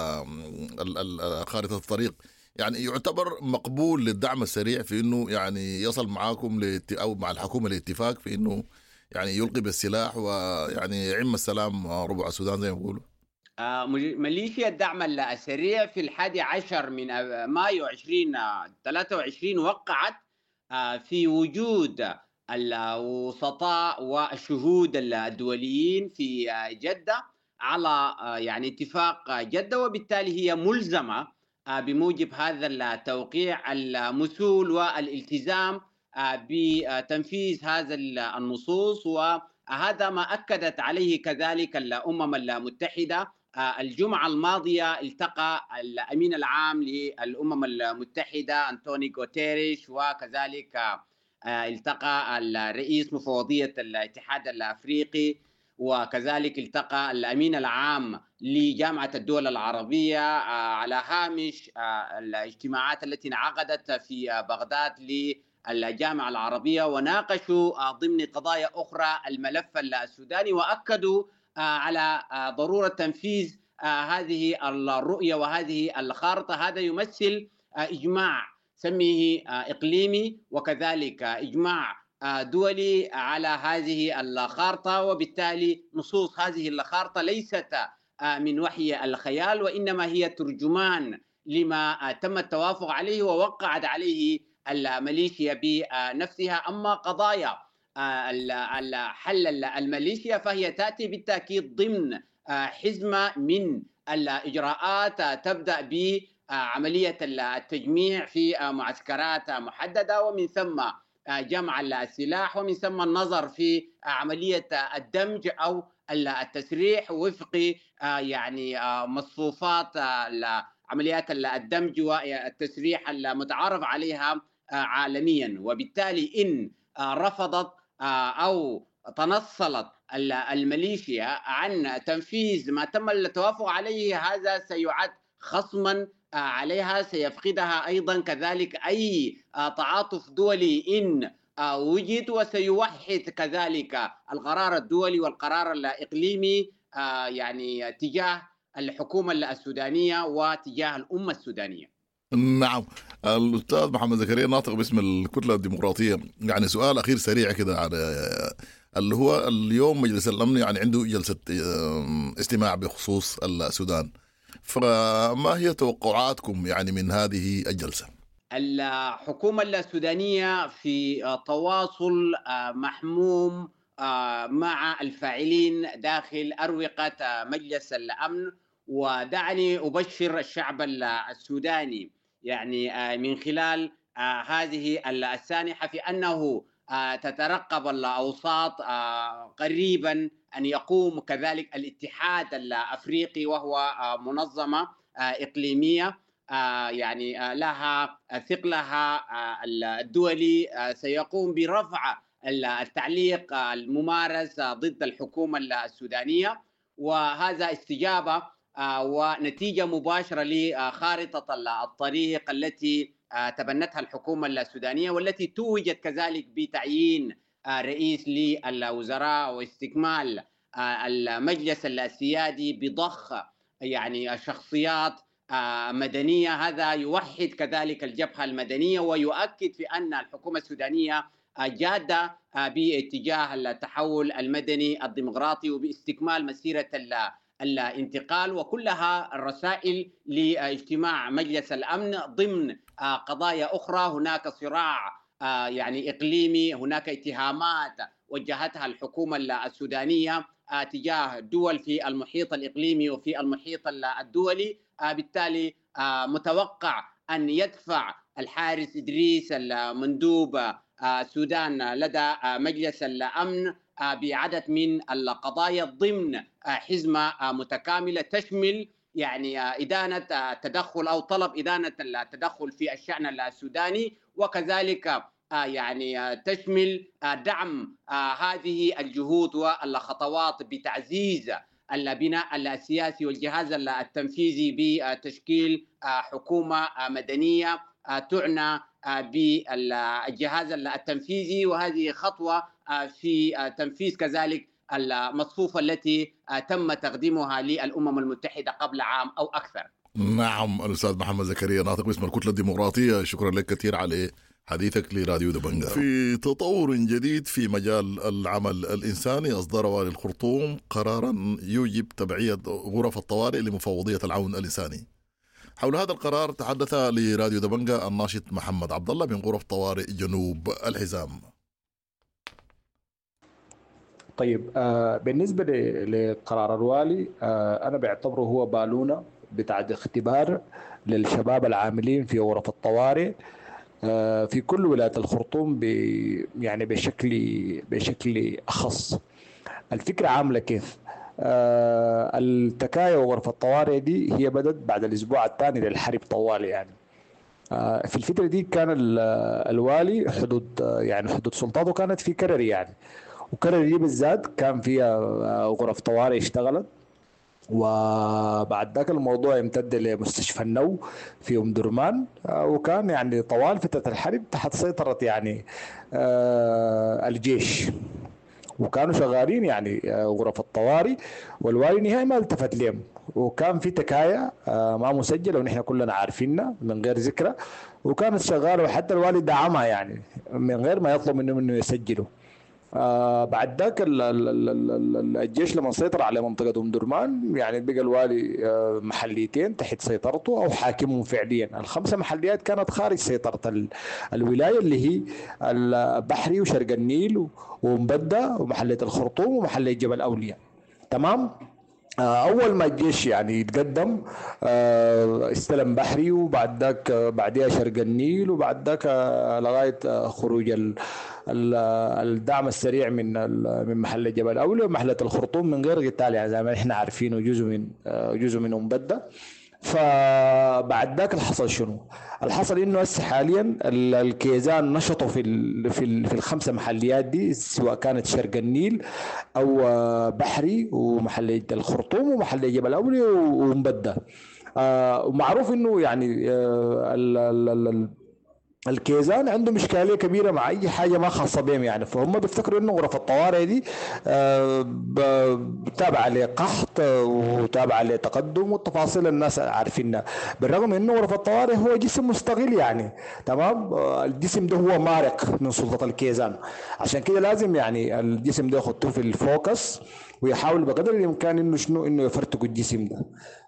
B: خارطة الطريق يعني يعتبر مقبول للدعم السريع في إنه يعني يصل معاكم أو مع الحكومة لاتفاق في إنه يعني يلقي بالسلاح ويعني يعم السلام ربع السودان زي ما بيقولوا؟
C: ميليشيا الدعم السريع في 11 من مايو 2023 وقعت في وجود الوسطاء والشهود الدوليين في جدة على يعني اتفاق جدة، وبالتالي هي ملزمة بموجب هذا التوقيع المسؤول والالتزام بتنفيذ هذا النصوص. وهذا ما أكدت عليه كذلك الأمم المتحدة. الجمعة الماضية التقى الأمين العام للأمم المتحدة أنطونيو غوتيريش، وكذلك التقى الرئيس مفوضية الاتحاد الأفريقي، وكذلك التقى الأمين العام لجامعة الدول العربية على هامش الاجتماعات التي انعقدت في بغداد للجامعة العربية، وناقشوا ضمن قضايا أخرى الملف السوداني، وأكدوا على ضرورة تنفيذ هذه الرؤية وهذه الخارطة. هذا يمثل إجماع سميه إقليمي وكذلك إجماع دولي على هذه الخارطة، وبالتالي نصوص هذه الخارطة ليست من وحي الخيال، وإنما هي ترجمان لما تم التوافق عليه ووقعت عليه الميليشيا بنفسها. أما قضايا حل الميليشيا فهي تأتي بالتأكيد ضمن حزمة من الإجراءات تبدأ بعملية التجميع في معسكرات محددة، ومن ثم جمع السلاح، ومن ثم النظر في عملية الدمج أو التسريح وفق يعني مصفوفات عمليات الدمج والتسريح المتعارف عليها عالميا. وبالتالي إن رفضت أو تنصلت الميليشيا عن تنفيذ ما تم التوافق عليه، هذا سيعد خصما عليها، سيفقدها أيضا كذلك أي تعاطف دولي إن وجد، وسيوحد كذلك القرار الدولي والقرار الإقليمي يعني تجاه الحكومة السودانية وتجاه الأمة السودانية.
B: نعم، الأستاذ محمد زكريا ناطق باسم الكتلة الديمقراطية، يعني سؤال أخير سريع كده على اللي هو اليوم مجلس الأمن يعني عنده جلسة استماع بخصوص السودان، فما هي توقعاتكم يعني من هذه الجلسة؟
C: الحكومة السودانية في تواصل محموم مع الفاعلين داخل أروقة مجلس الأمن، ودعني أبشر الشعب السوداني يعني من خلال هذه السانحة في أنه تترقب الأوساط قريبا أن يقوم كذلك الاتحاد الأفريقي، وهو منظمة إقليمية يعني لها ثقلها الدولي، سيقوم برفع التعليق الممارس ضد الحكومة السودانية، وهذا استجابة ونتيجة مباشرة لخارطة الطريق التي تبنتها الحكومة السودانية، والتي توجت كذلك بتعيين رئيس للوزراء واستكمال المجلس السيادي بضخ يعني شخصيات مدنية. هذا يوحد كذلك الجبهة المدنية ويؤكد في أن الحكومة السودانية جادة باتجاه التحول المدني الديمقراطي وباستكمال مسيرة الانتقال، وكلها الرسائل لاجتماع مجلس الأمن ضمن قضايا أخرى. هناك صراع يعني إقليمي، هناك اتهامات وجهتها الحكومة السودانية تجاه دول في المحيط الإقليمي وفي المحيط الدولي، بالتالي متوقع أن يدفع الحارس إدريس المندوب السودان لدى مجلس الأمن بعدد من القضايا ضمن حزمة متكاملة تشمل يعني إدانة التدخل أو طلب إدانة التدخل في الشأن السوداني، وكذلك يعني تشمل دعم هذه الجهود والخطوات بتعزيز البناء السياسي والجهاز التنفيذي بتشكيل حكومة مدنية تعنى بالجهاز التنفيذي، وهذه خطوة في تنفيذ كذلك المصفوفة التي تم تقديمها للأمم المتحدة قبل عام أو أكثر.
B: نعم الأستاذ محمد زكريا ناطق باسم الكتلة الديمقراطية، شكرا لك كثير على حديثك لراديو دبنجة. في تطور جديد في مجال العمل الإنساني، أصدر والي الخرطوم قرارا يوجب تبعية غرف الطوارئ لمفوضية العون الإنساني. حول هذا القرار تحدث لراديو دبنجة الناشط محمد عبد الله من غرف طوارئ جنوب الحزام.
G: طيب بالنسبة لقرار الوالي أنا بعتبره هو بالونة بتاع اختبار للشباب العاملين في غرف الطوارئ في كل ولاية الخرطوم يعني بشكل أخص. الفكرة عاملة كيف؟ التكايا وغرف الطوارئ دي هي بدت بعد الأسبوع الثاني للحرب طوال يعني. في الفترة دي كان الوالي حدود سلطاته كانت في كرري يعني، وكرري دي بالذات كان فيها غرف طوارئ اشتغلت، وبعد ذاك الموضوع امتد لمستشفى النو في أم درمان، وكان يعني طوال فترة الحرب تحت سيطرة يعني الجيش، وكانوا شغالين يعني غرف الطوارئ، والوالي نهائي ما التفت لهم، وكان في تكايا ما مسجلة ونحن كلنا عارفينها من غير ذكرى، وكانت شغالة وحتى الوالي دعمها يعني من غير ما يطلب منهم انه يسجلوا. بعد ذاك الجيش لما سيطر على منطقة أم درمان يعني بقى الوالي محليتين تحت سيطرته أو حاكمهم فعليا. الخمسة محليات كانت خارج سيطرة الولاية اللي هي البحري وشرق النيل ومبدة ومحلية الخرطوم ومحلية جبل أولياء. تمام. أول ما الجيش يعني يتقدم استلم بحري، وبعد ذاك بعدها شرق النيل، وبعد ذاك لغاية خروج الدعم السريع من محلة جبل أولياء ومحلة الخرطوم من غير قتال يعني زي ما احنا عارفين، وجزء منهم بدأ. فبعد ذاك الحصل شنو؟ الحصل انه هسه حاليا الكيزان نشطوا في الخمسه محليات دي، سواء كانت شرق النيل او بحري ومحليه الخرطوم ومحليه جبل اولي ومبده. ومعروف انه يعني الكيزان عندهم إشكالية كبيرة مع أي حاجة ما خاصة بهم يعني، فهم بيفتكروا إنه غرف الطوارئ دي تابعة لقحط وتابعة لتقدم والتفاصيل الناس عارفينها، بالرغم إنه غرف الطوارئ هو جسم مستقل يعني. تمام. الجسم ده هو مارق من سلطة الكيزان، عشان كده لازم يعني الجسم ده يخطوه في الفوكس ويحاول بقدر الامكان انه يفرتقوا الجسم ده.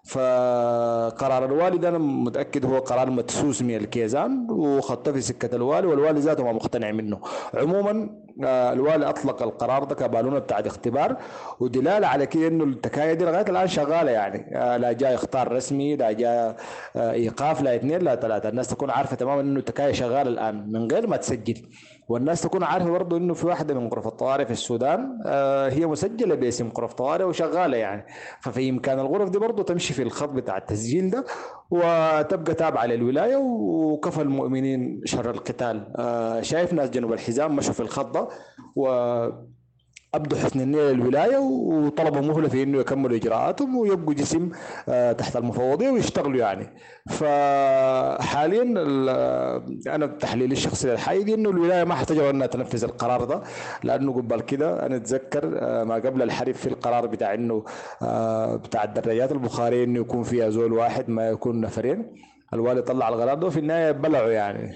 G: فقرار الوالي ده انا متاكد هو قرار مدسوس من الكيزان وخطه في سكه الوالي، والوالي ذاته ما مقتنع منه. عموما الوالي اطلق القرار ده كبالونه بتاعت اختبار ودلاله على كده انه التكايا دي لغايه الان شغاله يعني، لا جاء اخطار رسمي، لا جاء ايقاف، لا اثنين لا ثلاثه. الناس تكون عارفه تماما انه التكايا شغاله الان من غير ما تسجل، والناس تكون عارفه برضه انه في واحده من غرف الطوارئ في السودان هي مسجله باسم غرف طوارئ وشغاله يعني، ففي امكان الغرف دي برضه تمشي في الخط بتاع التسجيل ده وتبقى تابعه للولايه، وكفى المؤمنين شر القتال. شايف ناس جنوب الحزام مشوا في الخط ده وابدوا حسن النيه للولايه وطلبوا مهله في انه يكملوا اجراءاتهم ويبقوا جسم تحت المفوضيه ويشتغلوا يعني. فحاليا انا بتحليلي الشخصي للحي دي انه الولايه ما حتجرؤ انها تنفذ القرار ده، لانه قبل كده انا اتذكر ما قبل الحرب في القرار بتاع انه بتاع الدراجات البخاريه انه يكون فيها زول واحد ما يكون نفرين. الوالي طلع القرار ده وفي النهايه بلعوا يعني.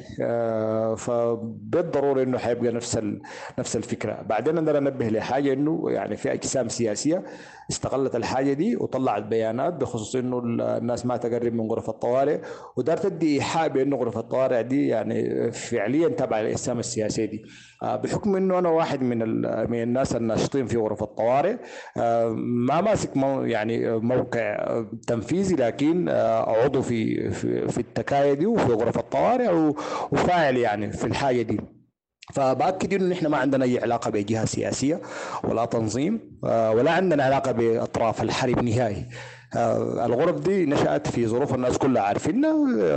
G: فبالضروره انه حيبقى نفس الفكره. بعدين انا انبه لحاجه انه يعني في اجسام سياسيه استغلت الحاجه دي وطلعت بيانات بخصوص انه الناس ما تقرب من غرف الطوارئ، ودار تدي ايحاء بانه غرف الطوارئ دي يعني فعليا تبع الاجسام السياسيه دي. بحكم انه انا واحد من الناس الناشطين في غرف الطوارئ، ما ماسك يعني موقع تنفيذي، لكن عضو في التكايا دي وفي غرف الطوارئ وفاعل يعني في الحاجه دي. فبأكد انه نحن ما عندنا اي علاقه بجهه سياسيه ولا تنظيم ولا عندنا علاقه باطراف الحرب نهائي. الغرف دي نشأت في ظروف الناس كلها عارفينها.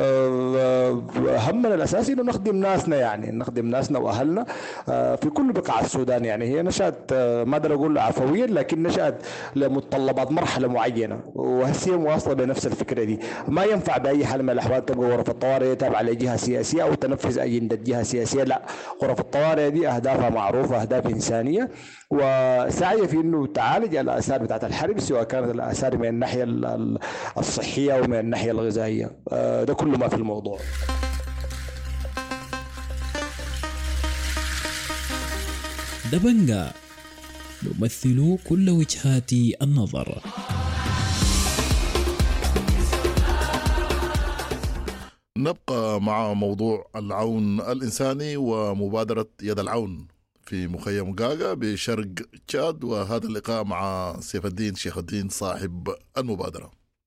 G: همنا الأساسي إنه نخدم ناسنا، يعني نخدم ناسنا وأهلنا في كل بقاع السودان. يعني هي نشأت ما أقدر أقول عفويا، لكن نشأت لمتطلبات مرحلة معينة، وهسه مواصلة بنفس الفكرة دي. ما ينفع بأي حال من الأحوال تبقى غرف الطوارئ تابعة لجهة سياسية أو تنفذ أجندة جهة سياسية، لا. غرف الطوارئ دي أهدافها معروفة، أهداف إنسانية، وسعي في انه تعالج الاثار بتاعت الحرب، سواء كانت الاثار من الناحيه الصحيه او من الناحيه الغذائيه. ده كله ما في الموضوع.
J: دبنجا نمثل كل وجهات النظر.
B: نبقى مع موضوع العون الإنساني ومبادرة يد العون في مخيم غاغا بشرق تشاد، وهذا اللقاء مع سيف الدين شيخ الدين صاحب المبادرة.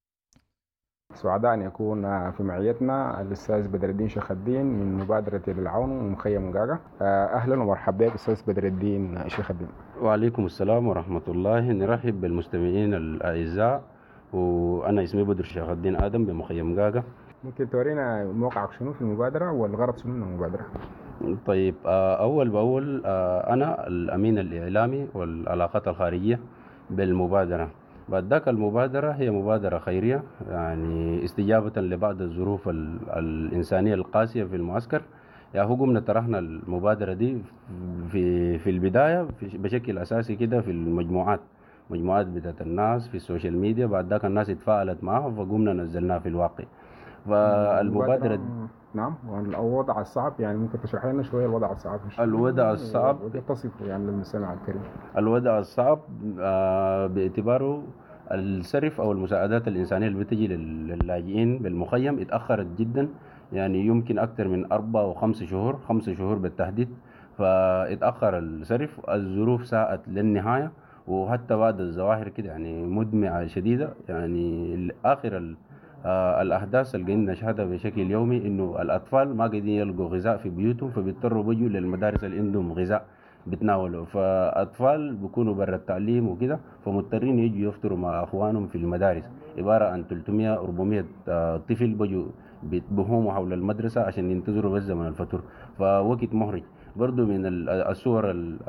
K: سعداء أن يكون في معيتنا الأستاذ بدر الدين شيخ الدين من مبادرة يد العون ومخيم غاغا. أهلا ومرحبا بك أستاذ بدر الدين شيخ الدين.
E: وعليكم السلام ورحمة الله. نرحب بالمستمعين الأعزاء، وأنا اسمي بدر شيخ الدين آدم بمخيم غاغا.
K: ممكن تورينا موقعك شنو في المبادرة والغرض شنو من المبادرة؟
E: طيب، أول بأول أنا الأمين الإعلامي والعلاقات الخارجية بالمبادرة. بعد ذاك المبادرة هي مبادرة خيرية، يعني استجابة لبعض الظروف الإنسانية القاسية في المعسكر. يعني قمنا طرحنا المبادرة دي في البداية بشكل أساسي كده في مجموعات بتاعت الناس في السوشيال ميديا. بعد ذاك الناس اتفاعلت معها فقمنا نزلناها في الواقع. فالمبادرة
K: نعم. والوضع الصعب، يعني ممكن تشرح لنا شوية الوضع الصعب؟
E: الوضع الصعب
K: تصفه يعني للمستمع الكريم.
E: الوضع الصعب باعتباره السرف أو المساعدات الإنسانية اللي بتجي للاجئين بالمخيم اتأخرت جدا، يعني يمكن أكثر من 4 أو 5 شهور، 5 شهور بالتحديد. فاتأخر السرف، الظروف ساءت للنهاية، وحتى بعد الظواهر كده يعني مدمعة شديدة. يعني آخر الأحداث اللي قاعدين نشهدها بشكل يومي إنه الأطفال ما قاعدين يلقوا غذاء في بيوتهم، فبيضطروا بيجوا للمدارس اللي عندهم غذاء بتناولوا. فأطفال بيكونوا برا التعليم وكده، فمضطرين يجوا يفطروا مع أخوانهم في المدارس. عبارة عن 300-400 طفل بيجوا بيتبهموا حول المدرسة عشان ينتظروا بس زمن الفطور. فوقت محرج. برضو من الصور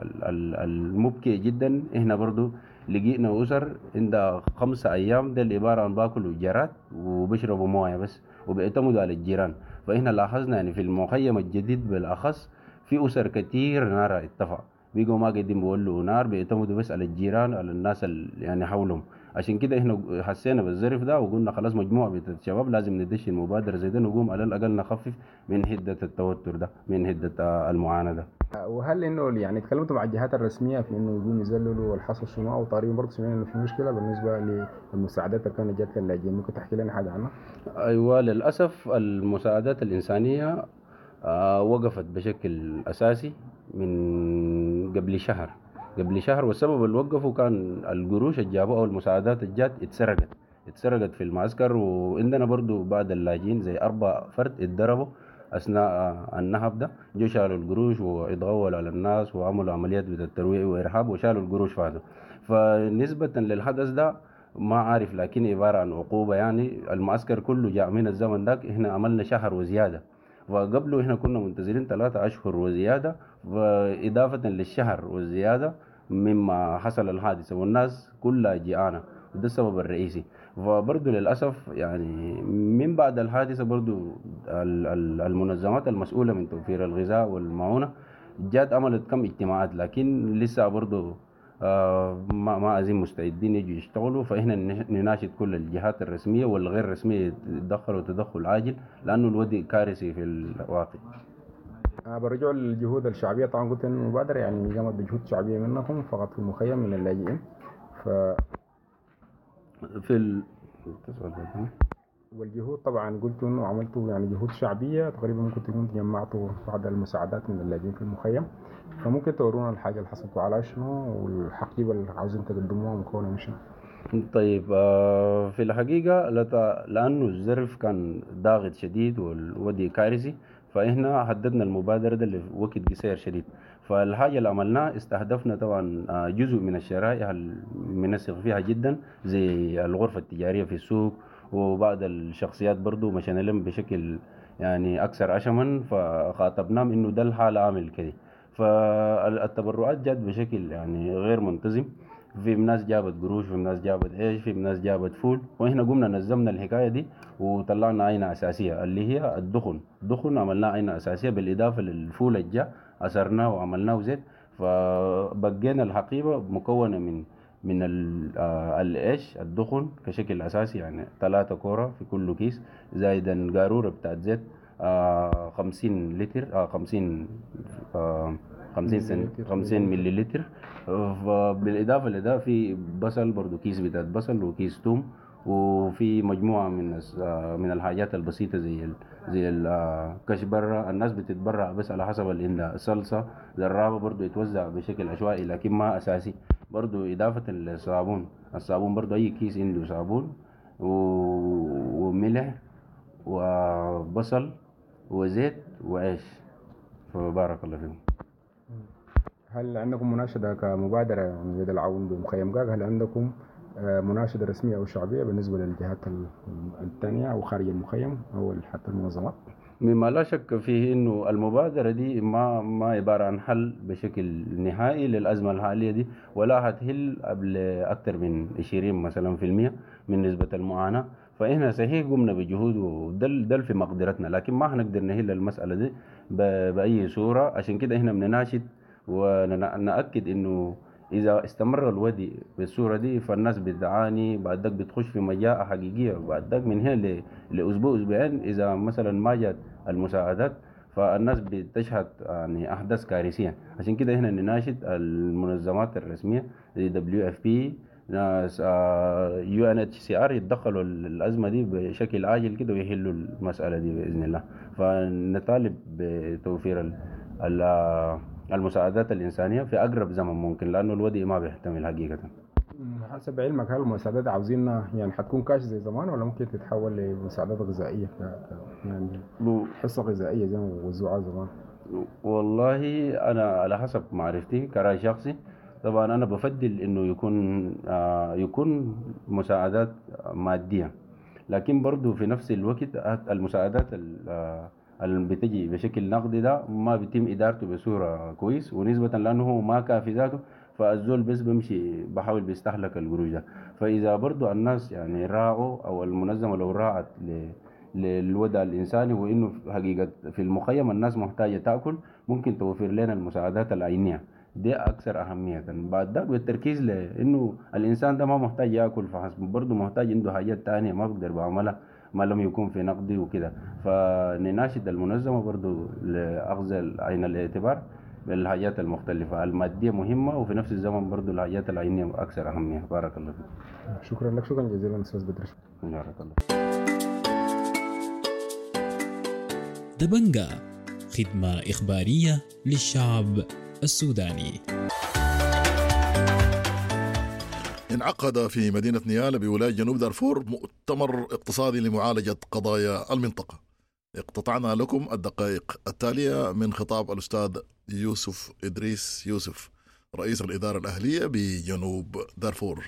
E: المبكية جدا، إحنا برضو لقينا أسر عندها 5 أيام ده عبارة عن باكلوا جرات وبيشربوا موية بس، وبيعتمدوا على الجيران. فإحنا لاحظنا يعني في المخيم الجديد بالأخص في أسر كتير نارها اتفق، بيقوا ما قاعدين بيولوا نار، بيعتمدوا بس على الجيران، على الناس يعني حولهم. عشان كده احنا حسينا بالظرف ده وقلنا خلاص مجموعة بتاعت الشباب لازم ندش المبادرة زي ده، نقوم على الأقل نخفف من هدة التوتر ده، من هدة المعاناة ده.
K: وهل انه يعني تكلمتوا مع الجهات الرسميه في انه يقوموا يذللوا والحصل شنو، او طارين برضه سمعنا انه في مشكله بالنسبه للمساعدات اللي كانت جات للاجئين؟ ممكن تحكي لنا حاجه عنها؟
E: ايوه، للاسف المساعدات الانسانيه وقفت بشكل اساسي من قبل شهر. والسبب اللي وقفوا كان القروش اللي جابوها او المساعدات اللي جات اتسرقت في المعسكر. وعندنا برضو بعض اللاجئين زي 4 فرد اتضربوا اثناء النهب ده، جو شالوا القروش واتغولوا على الناس وعملوا عمليات بالترويع وارهاب وشالوا القروش فاتوا. فنسبة للحدث ده ما عارف، لكن عبارة عن عقوبة. يعني المعسكر كله جاء من الزمن داك، احنا عملنا شهر وزيادة، وقبله احنا كنا منتظرين 3 أشهر وزيادة، وإضافة للشهر والزيادة مما حصل الحادثة والناس كلها جيعانة، وده السبب الرئيسي. فبرضو للأسف يعني من بعد الحادثة برضو المنظمات المسؤولة من توفير الغذاء والمعونة جات عملت كم اجتماعات، لكن لسه برضو ما أزين مستعدين يجوا يشتغلوا. فإحنا نناشد كل الجهات الرسمية والغير رسمية يتدخلوا تدخل عاجل، لأنه الوضع كارثي في الواقع.
K: برجع للجهود الشعبية، طبعا قلت إن المبادرة يعني قامت بجهود شعبية منكم فقط في المخيم من اللاجئين. والجهود طبعا قلتوا انه عملتوا يعني جهود شعبية تقريبا، ممكن تكون جمعتوا بعض المساعدات من اللاجئين في المخيم، فممكن تورونا الحاجة اللي حصلتوا على شنو والحقيبة اللي عاوزين تقدموها مكونة من شنو؟
E: طيب، في الحقيقة لأنه الظرف كان ضاغط شديد والوضع كارثي، فإحنا حددنا المبادرة ده لوقت قصير شديد. فالحاجة اللي عملناها استهدفنا طبعا جزء من الشرائح المنسق فيها جدا زي الغرفة التجارية في السوق وبعض الشخصيات برضو مشينا لهم بشكل يعني أكثر أشما، فخاطبناهم إنه ده الحال عامل كده. فالتبرعات جات بشكل يعني غير منتظم، في ناس جابت قروش، في ناس جابت عيش، في ناس جابت فول، وإحنا قمنا نظمنا الحكاية دي وطلعنا عينة أساسية اللي هي الدخن عملناه عينة أساسية بالإضافة للفول الجا أسرناه وعملناه زيت. فبقينا الحقيبة مكونة من العيش الدخن كشكل أساسي، يعني 3 كورة في كل كيس، زائدا قارورة بتاعت زيت 50 لتر 50 ملي لتر. بالإضافة لده في بصل برضو، كيس بتاعت بصل وكيس توم، وفي مجموعة من الحاجات البسيطة زي الكشبرة. الناس بتتبرع بس على حسب اللي عندها. الصلصة زرابة برضو يتوزع بشكل عشوائي لكن ما أساسي. برضو إضافة للصابون، الصابون برضو أي كيس عنده صابون وملح وبصل وزيت وعيش. فبارك الله فيكم.
K: هل عندكم مناشدة كمبادرة من يد العون بمخيم قاق؟ هل عندكم مناشدة رسمية أو شعبية بالنسبة للجهات الثانية أو خارج المخيم أو حتى المنظمات؟
E: مما لا شك فيه إنه المبادرة دي ما عبارة عن حل بشكل نهائي للأزمة الحالية دي، ولا هتهل قبل أكثر من 20 مثلا في المية من نسبة المعاناة. فإحنا صحيح قمنا بجهود ودل في مقدرتنا، لكن ما هنقدر نهل المسألة دي بأي صورة. عشان كده إحنا بنناشد ونأكد إنه إذا استمر الوضع بالصورة دي فالناس بتعاني، بعد ذلك بتخش في مجاعة حقيقية، بعد ذلك من هنا لأسبوع أسبوعين إذا مثلا ما جات المساعدات فالناس بتشهد يعني أحداث كارثية. عشان كده هنا نناشد المنظمات الرسمية زي WFP، ناس UNHCR يتدخلوا الأزمة دي بشكل عاجل كده ويحلوا المسألة دي بإذن الله. فنطالب بتوفير المساعدات الإنسانية في أقرب زمن ممكن، لأنه الوضع ما بيحتمل حقيقة.
K: حسب علمك هل المساعدات عاوزينها يعني حتكون كاش زي زمان ولا ممكن تتحول لمساعدات غذائية يعني حصة غذائية زي ما وزعوها زمان؟
E: والله أنا على حسب معرفتي كرأي شخصي طبعا أنا بفضل إنه يكون مساعدات مادية، لكن برضو في نفس الوقت المساعدات اللي بتجي بشكل نقدي ده ما بيتم إدارته بصورة كويس، ونسبة لأنه ما كافي ذاته فالزول بس بمشي بحاول بيستهلك القروش ده. فإذا برضو الناس يعني راعوا أو المنظمة لو راعت للوضع الإنساني وإنه حقيقة في المخيم الناس محتاجة تأكل، ممكن توفر لنا المساعدات العينية دي أكثر أهمية. بعد ذلك بالتركيز لأنه الإنسان ده ما محتاج يأكل فحسب، برضو محتاج عنده حاجات تانية ما بقدر بعملها ما لم يكون في نقدي وكده. فنناشد المنظمة برضو لأخذ عين الاعتبار بالحاجات المختلفة. المادية مهمة وفي نفس الزمن برضو الحاجات العينية أكثر أهمية. بارك الله فيك.
K: شكرا لك، شكرا جزيلا أستاذ بدر.
E: بارك الله.
J: دبنجا، خدمة إخبارية للشعب السوداني.
B: انعقد في مدينة نيالا بولاية جنوب دارفور مؤتمر اقتصادي لمعالجة قضايا المنطقة. اقتطعنا لكم الدقائق التالية من خطاب الأستاذ يوسف إدريس يوسف رئيس الإدارة الأهلية بجنوب دارفور.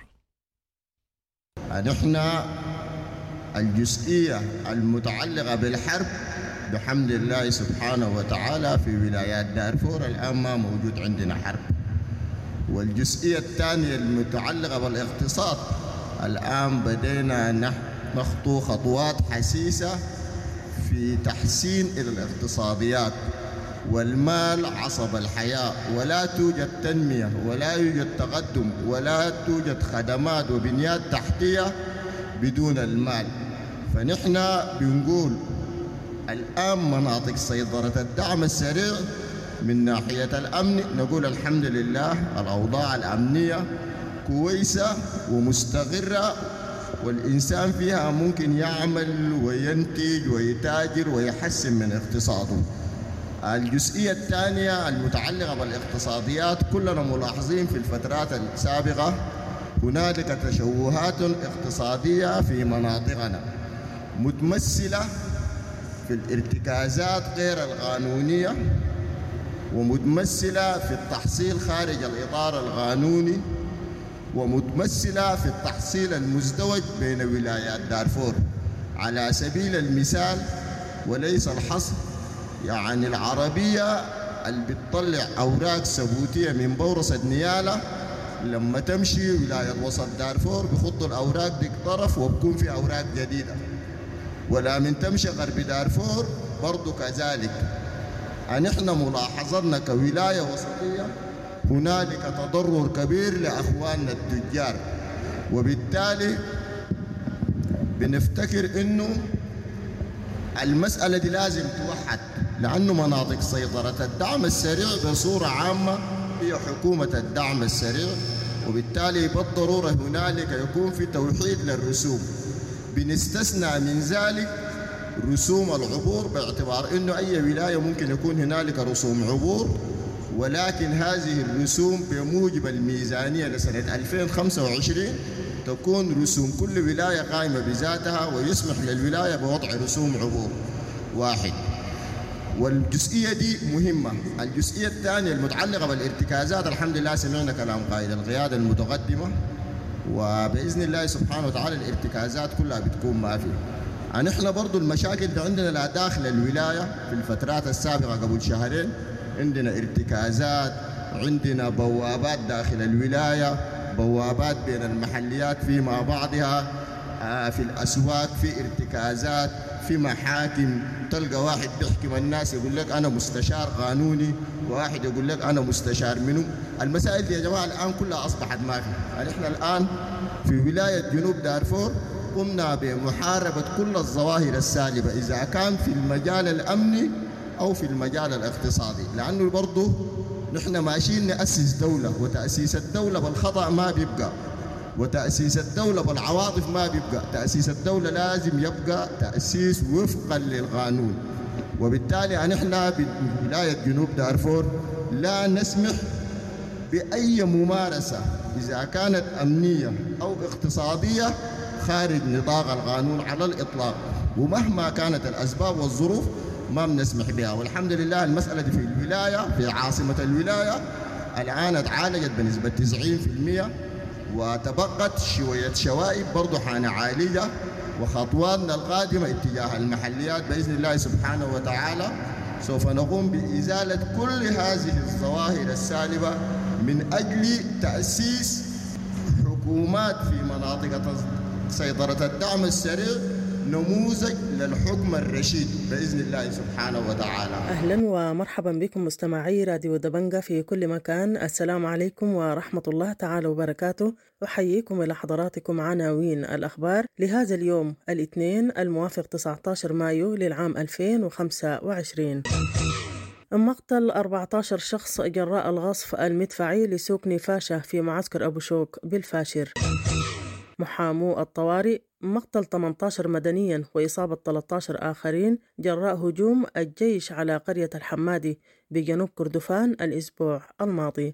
D: نحن الجزئية المتعلقة بالحرب بحمد الله سبحانه وتعالى في ولايات دارفور الآن ما موجود عندنا حرب. والجزئية الثانية المتعلقة بالاقتصاد الآن بدينا نخطو خطوات حسيسة في تحسين الاقتصاديات، والمال عصب الحياة، ولا توجد تنمية ولا يوجد تقدم ولا توجد خدمات وبنيات تحتية بدون المال. فنحن بنقول الآن مناطق سيطرة الدعم السريع من ناحية الأمن نقول الحمد لله الأوضاع الأمنية كويسة ومستقرة، والإنسان فيها ممكن يعمل وينتج ويتاجر ويحسن من اقتصاده. الجزئية الثانية المتعلقة بالاقتصاديات كلنا ملاحظين في الفترات السابقة هنالك تشوهات اقتصادية في مناطقنا متمثلة في الارتكازات غير القانونية ومتمثلة في التحصيل خارج الإطار القانوني، ومتمثلة في التحصيل المزدوج بين ولايات دارفور. على سبيل المثال وليس الحصر، يعني العربية اللي بتطلع أوراق ثبوتية من بورصة نيالة لما تمشي ولاية وسط دارفور بخطوا الأوراق دي طرف وبكون في أوراق جديدة، ولا من تمشي غرب دارفور برضو كذلك. نحن ملاحظتنا كولاية وسطية هنالك تضرر كبير لأخواننا التجار، وبالتالي بنفتكر إنه المسألة دي لازم توحد، لأنه مناطق سيطرة الدعم السريع بصورة عامة هي حكومة الدعم السريع، وبالتالي بالضرورة هنالك يكون في توحيد للرسوم. بنستثنى من ذلك رسوم العبور باعتبار أنه أي ولاية ممكن يكون هنالك رسوم عبور، ولكن هذه الرسوم بموجب الميزانية لسنة 2025 تكون رسوم كل ولاية قائمة بذاتها، ويسمح للولاية بوضع رسوم عبور واحد. والجزئية دي مهمة. الجزئية الثانية المتعلقة بالارتكازات، الحمد لله سمعنا كلام قائد القيادة المتقدمة، وبإذن الله سبحانه وتعالى الارتكازات كلها بتكون ما في. نحن برضو المشاكل اللي عندنا لا داخل الولاية في الفترات السابقة قبل شهرين عندنا ارتكازات، عندنا بوابات داخل الولاية، بوابات بين المحليات في مع بعضها، في الأسواق في ارتكازات، في محاكم تلقى واحد بيحكم الناس يقول لك أنا مستشار قانوني، وواحد يقول لك أنا مستشار منه. المسائل دي يا جماعة الآن كلها أصبحت ما في. يعني إحنا الآن في ولاية جنوب دارفور قمنا بمحاربة كل الظواهر السالبة إذا كان في المجال الأمني أو في المجال الاقتصادي، لأنه برضه نحن ماشيين نأسس دولة، وتأسيس الدولة بالخطأ ما بيبقى، وتأسيس الدولة بالعواطف ما بيبقى. تأسيس الدولة لازم يبقى تأسيس وفقا للقانون. وبالتالي نحن بولاية جنوب دارفور لا نسمح بأي ممارسة إذا كانت أمنية أو اقتصادية خارج نطاق القانون على الإطلاق، ومهما كانت الأسباب والظروف ما بنسمح بها. والحمد لله المسألة دي في الولاية في عاصمة الولاية الآن اتعالجت بنسبة 90%، وتبقت شوية شوائب برضو حنعالجها، وخطواتنا القادمة اتجاه المحليات بإذن الله سبحانه وتعالى سوف نقوم بإزالة كل هذه الظواهر السالبة من أجل تأسيس حكومات في مناطق سيطرة الدعم السريع نموذج للحكم الرشيد بإذن الله سبحانه وتعالى.
H: أهلا ومرحبا بكم مستمعي راديو دبنجة في كل مكان. السلام عليكم ورحمة الله تعالى وبركاته. أحييكم إلى حضراتكم عناوين الأخبار لهذا اليوم الاثنين الموافق 19 مايو للعام 2025. مقتل 14 شخص جراء الغصب المدفعي لسوق نفاشة في معسكر أبو شوك بالفاشر. محامو الطوارئ مقتل 18 مدنيا وإصابة 13 آخرين جراء هجوم الجيش على قرية الحمادي بجنوب كردفان الأسبوع الماضي.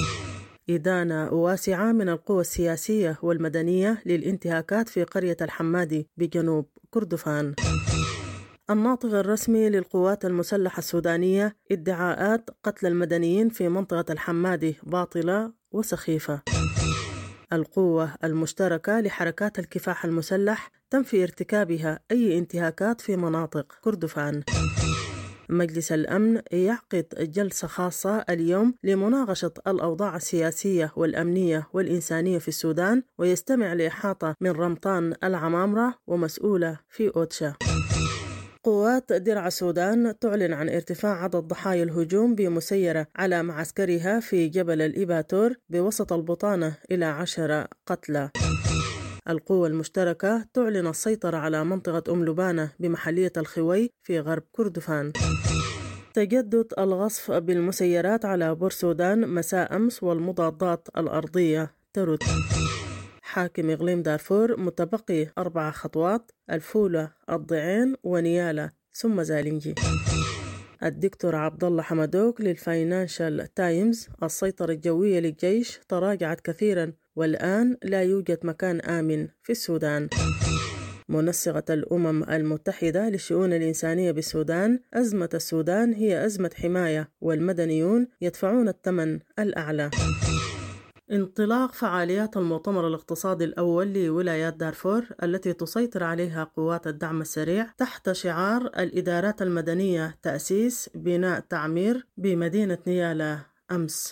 H: إدانة واسعة من القوى السياسية والمدنية للانتهاكات في قرية الحمادي بجنوب كردفان. الناطق الرسمي للقوات المسلحة السودانية ادعاءات قتل المدنيين في منطقة الحمادي باطلة وسخيفة. القوة المشتركة لحركات الكفاح المسلح تنفي ارتكابها أي انتهاكات في مناطق كردفان. مجلس الأمن يعقد جلسة خاصة اليوم لمناقشة الأوضاع السياسية والأمنية والإنسانية في السودان، ويستمع لإحاطة من رمطان العمامرة ومسؤولة في أوتشا. قوات درع السودان تعلن عن ارتفاع عدد ضحايا الهجوم بمسيرة على معسكرها في جبل الإباتور بوسط البطانة إلى 10 قتلى. القوة المشتركة تعلن السيطرة على منطقة أم لبانة بمحلية الخوي في غرب كردفان. تجدد الغصف بالمسيرات على بورسودان مساء أمس والمضادات الأرضية ترد. حاكم إقليم دارفور متبقي 4 خطوات: الفولة، الضعين، ونيالة ثم زالنجي. الدكتور عبد الله حمدوك للفاينانشال تايمز: السيطرة الجوية للجيش تراجعت كثيرا والآن لا يوجد مكان آمن في السودان. منسقة الأمم المتحدة للشؤون الإنسانية بالسودان: أزمة السودان هي أزمة حماية، والمدنيون يدفعون الثمن الأعلى. انطلاق فعاليات المؤتمر الاقتصادي الأول لولايات دارفور التي تسيطر عليها قوات الدعم السريع تحت شعار الإدارات المدنية، تأسيس بناء تعمير بمدينة نيالا أمس.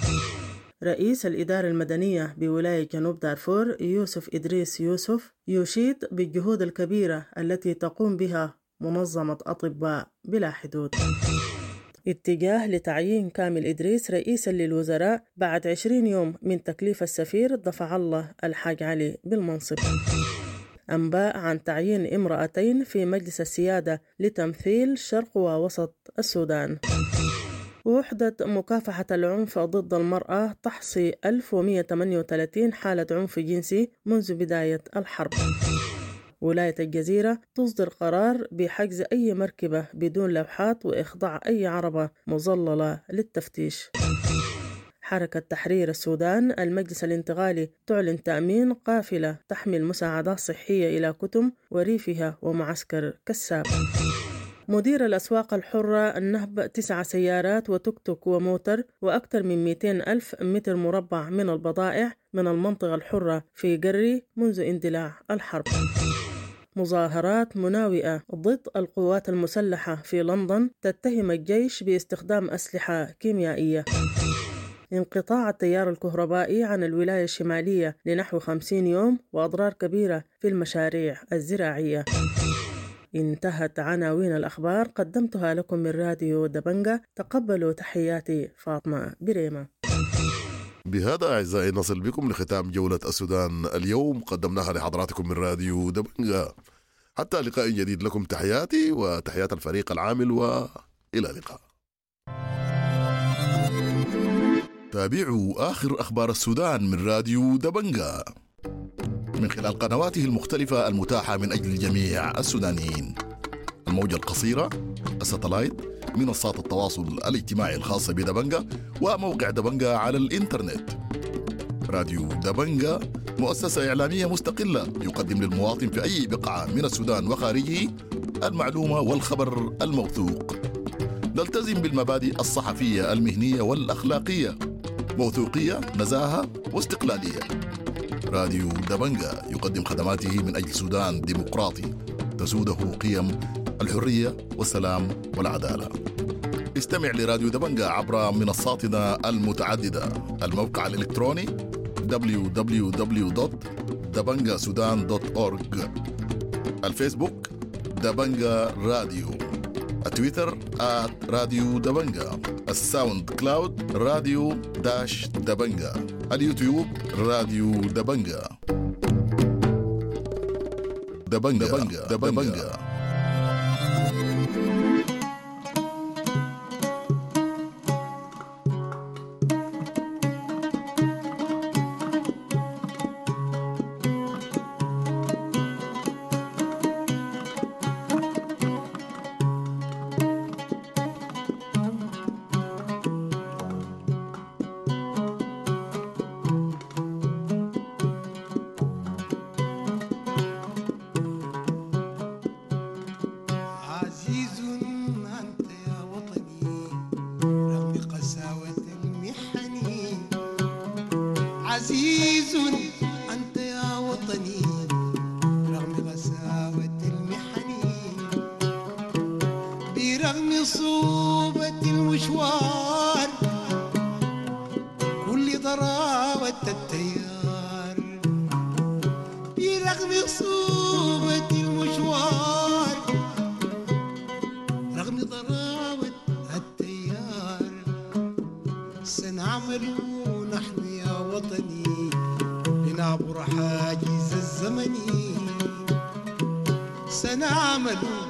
H: رئيس الإدارة المدنية بولاية جنوب دارفور يوسف إدريس يوسف يشيد بالجهود الكبيرة التي تقوم بها منظمة أطباء بلا حدود. اتجاه لتعيين كامل إدريس رئيساً للوزراء بعد 20 يوم من تكليف السفير دفع الله الحاج علي بالمنصب. أنباء عن تعيين امرأتين في مجلس السيادة لتمثيل شرق ووسط السودان. وحدة مكافحة العنف ضد المرأة تحصي 1138 حالة عنف جنسي منذ بداية الحرب. ولاية الجزيرة تصدر قرار بحجز أي مركبة بدون لوحات وإخضاع أي عربة مظللة للتفتيش. حركة تحرير السودان المجلس الانتقالي تعلن تأمين قافلة تحمل مساعدات صحية إلى كتم وريفها ومعسكر كساب. مدير الأسواق الحرة النهب 9 سيارات وتوك توك وموتر وأكثر من 200,000 متر مربع من البضائع من المنطقة الحرة في قري منذ اندلاع الحرب. مظاهرات مناوئة ضد القوات المسلحة في لندن تتهم الجيش باستخدام أسلحة كيميائية. انقطاع التيار الكهربائي عن الولاية الشمالية لنحو 50 يوم وأضرار كبيرة في المشاريع الزراعية. انتهت عناوين الأخبار، قدمتها لكم من راديو دبنجة. تقبلوا تحياتي فاطمة بريمة.
B: بهذا أعزائي نصل بكم لختام جولة السودان اليوم، قدمناها لحضراتكم من راديو دبنجة. حتى لقاء جديد، لكم تحياتي وتحيات الفريق العامل، وإلى اللقاء. تابعوا آخر أخبار السودان من راديو دبنجة من خلال قنواته المختلفة المتاحة من أجل جميع السودانيين: الموجة القصيرة، الساتلايت، منصات التواصل الاجتماعي الخاصة بدبنجة، وموقع دبنجة على الإنترنت. راديو دبنجة مؤسسة إعلامية مستقلة يقدم للمواطن في أي بقعة من السودان وخارجه المعلومة والخبر الموثوق. نلتزم بالمبادئ الصحفية المهنية والأخلاقية: موثوقية، نزاهة، واستقلالية. راديو دبنجة يقدم خدماته من أجل سودان ديمقراطي تسوده قيم الحرية والسلام والعدالة. استمع لراديو دبنجة عبر منصاتنا المتعددة: الموقع الإلكتروني www.dabangaSudan.org، الفيسبوك دبنجة راديو، التويتر @راديو دبنجة، الساوند كلاود راديو دبنجة، اليوتيوب راديو دبنجة. دبنجة.
L: عزيز أنت يا وطني رغم غساوة المحن، برغم صعوبة المشوار كل ضراوة التيار، برغم صعوبة المشوار رغم ضراوة التيار، سنعمل نحن يا وطني لنعبر حاجز الزمن، سنعمل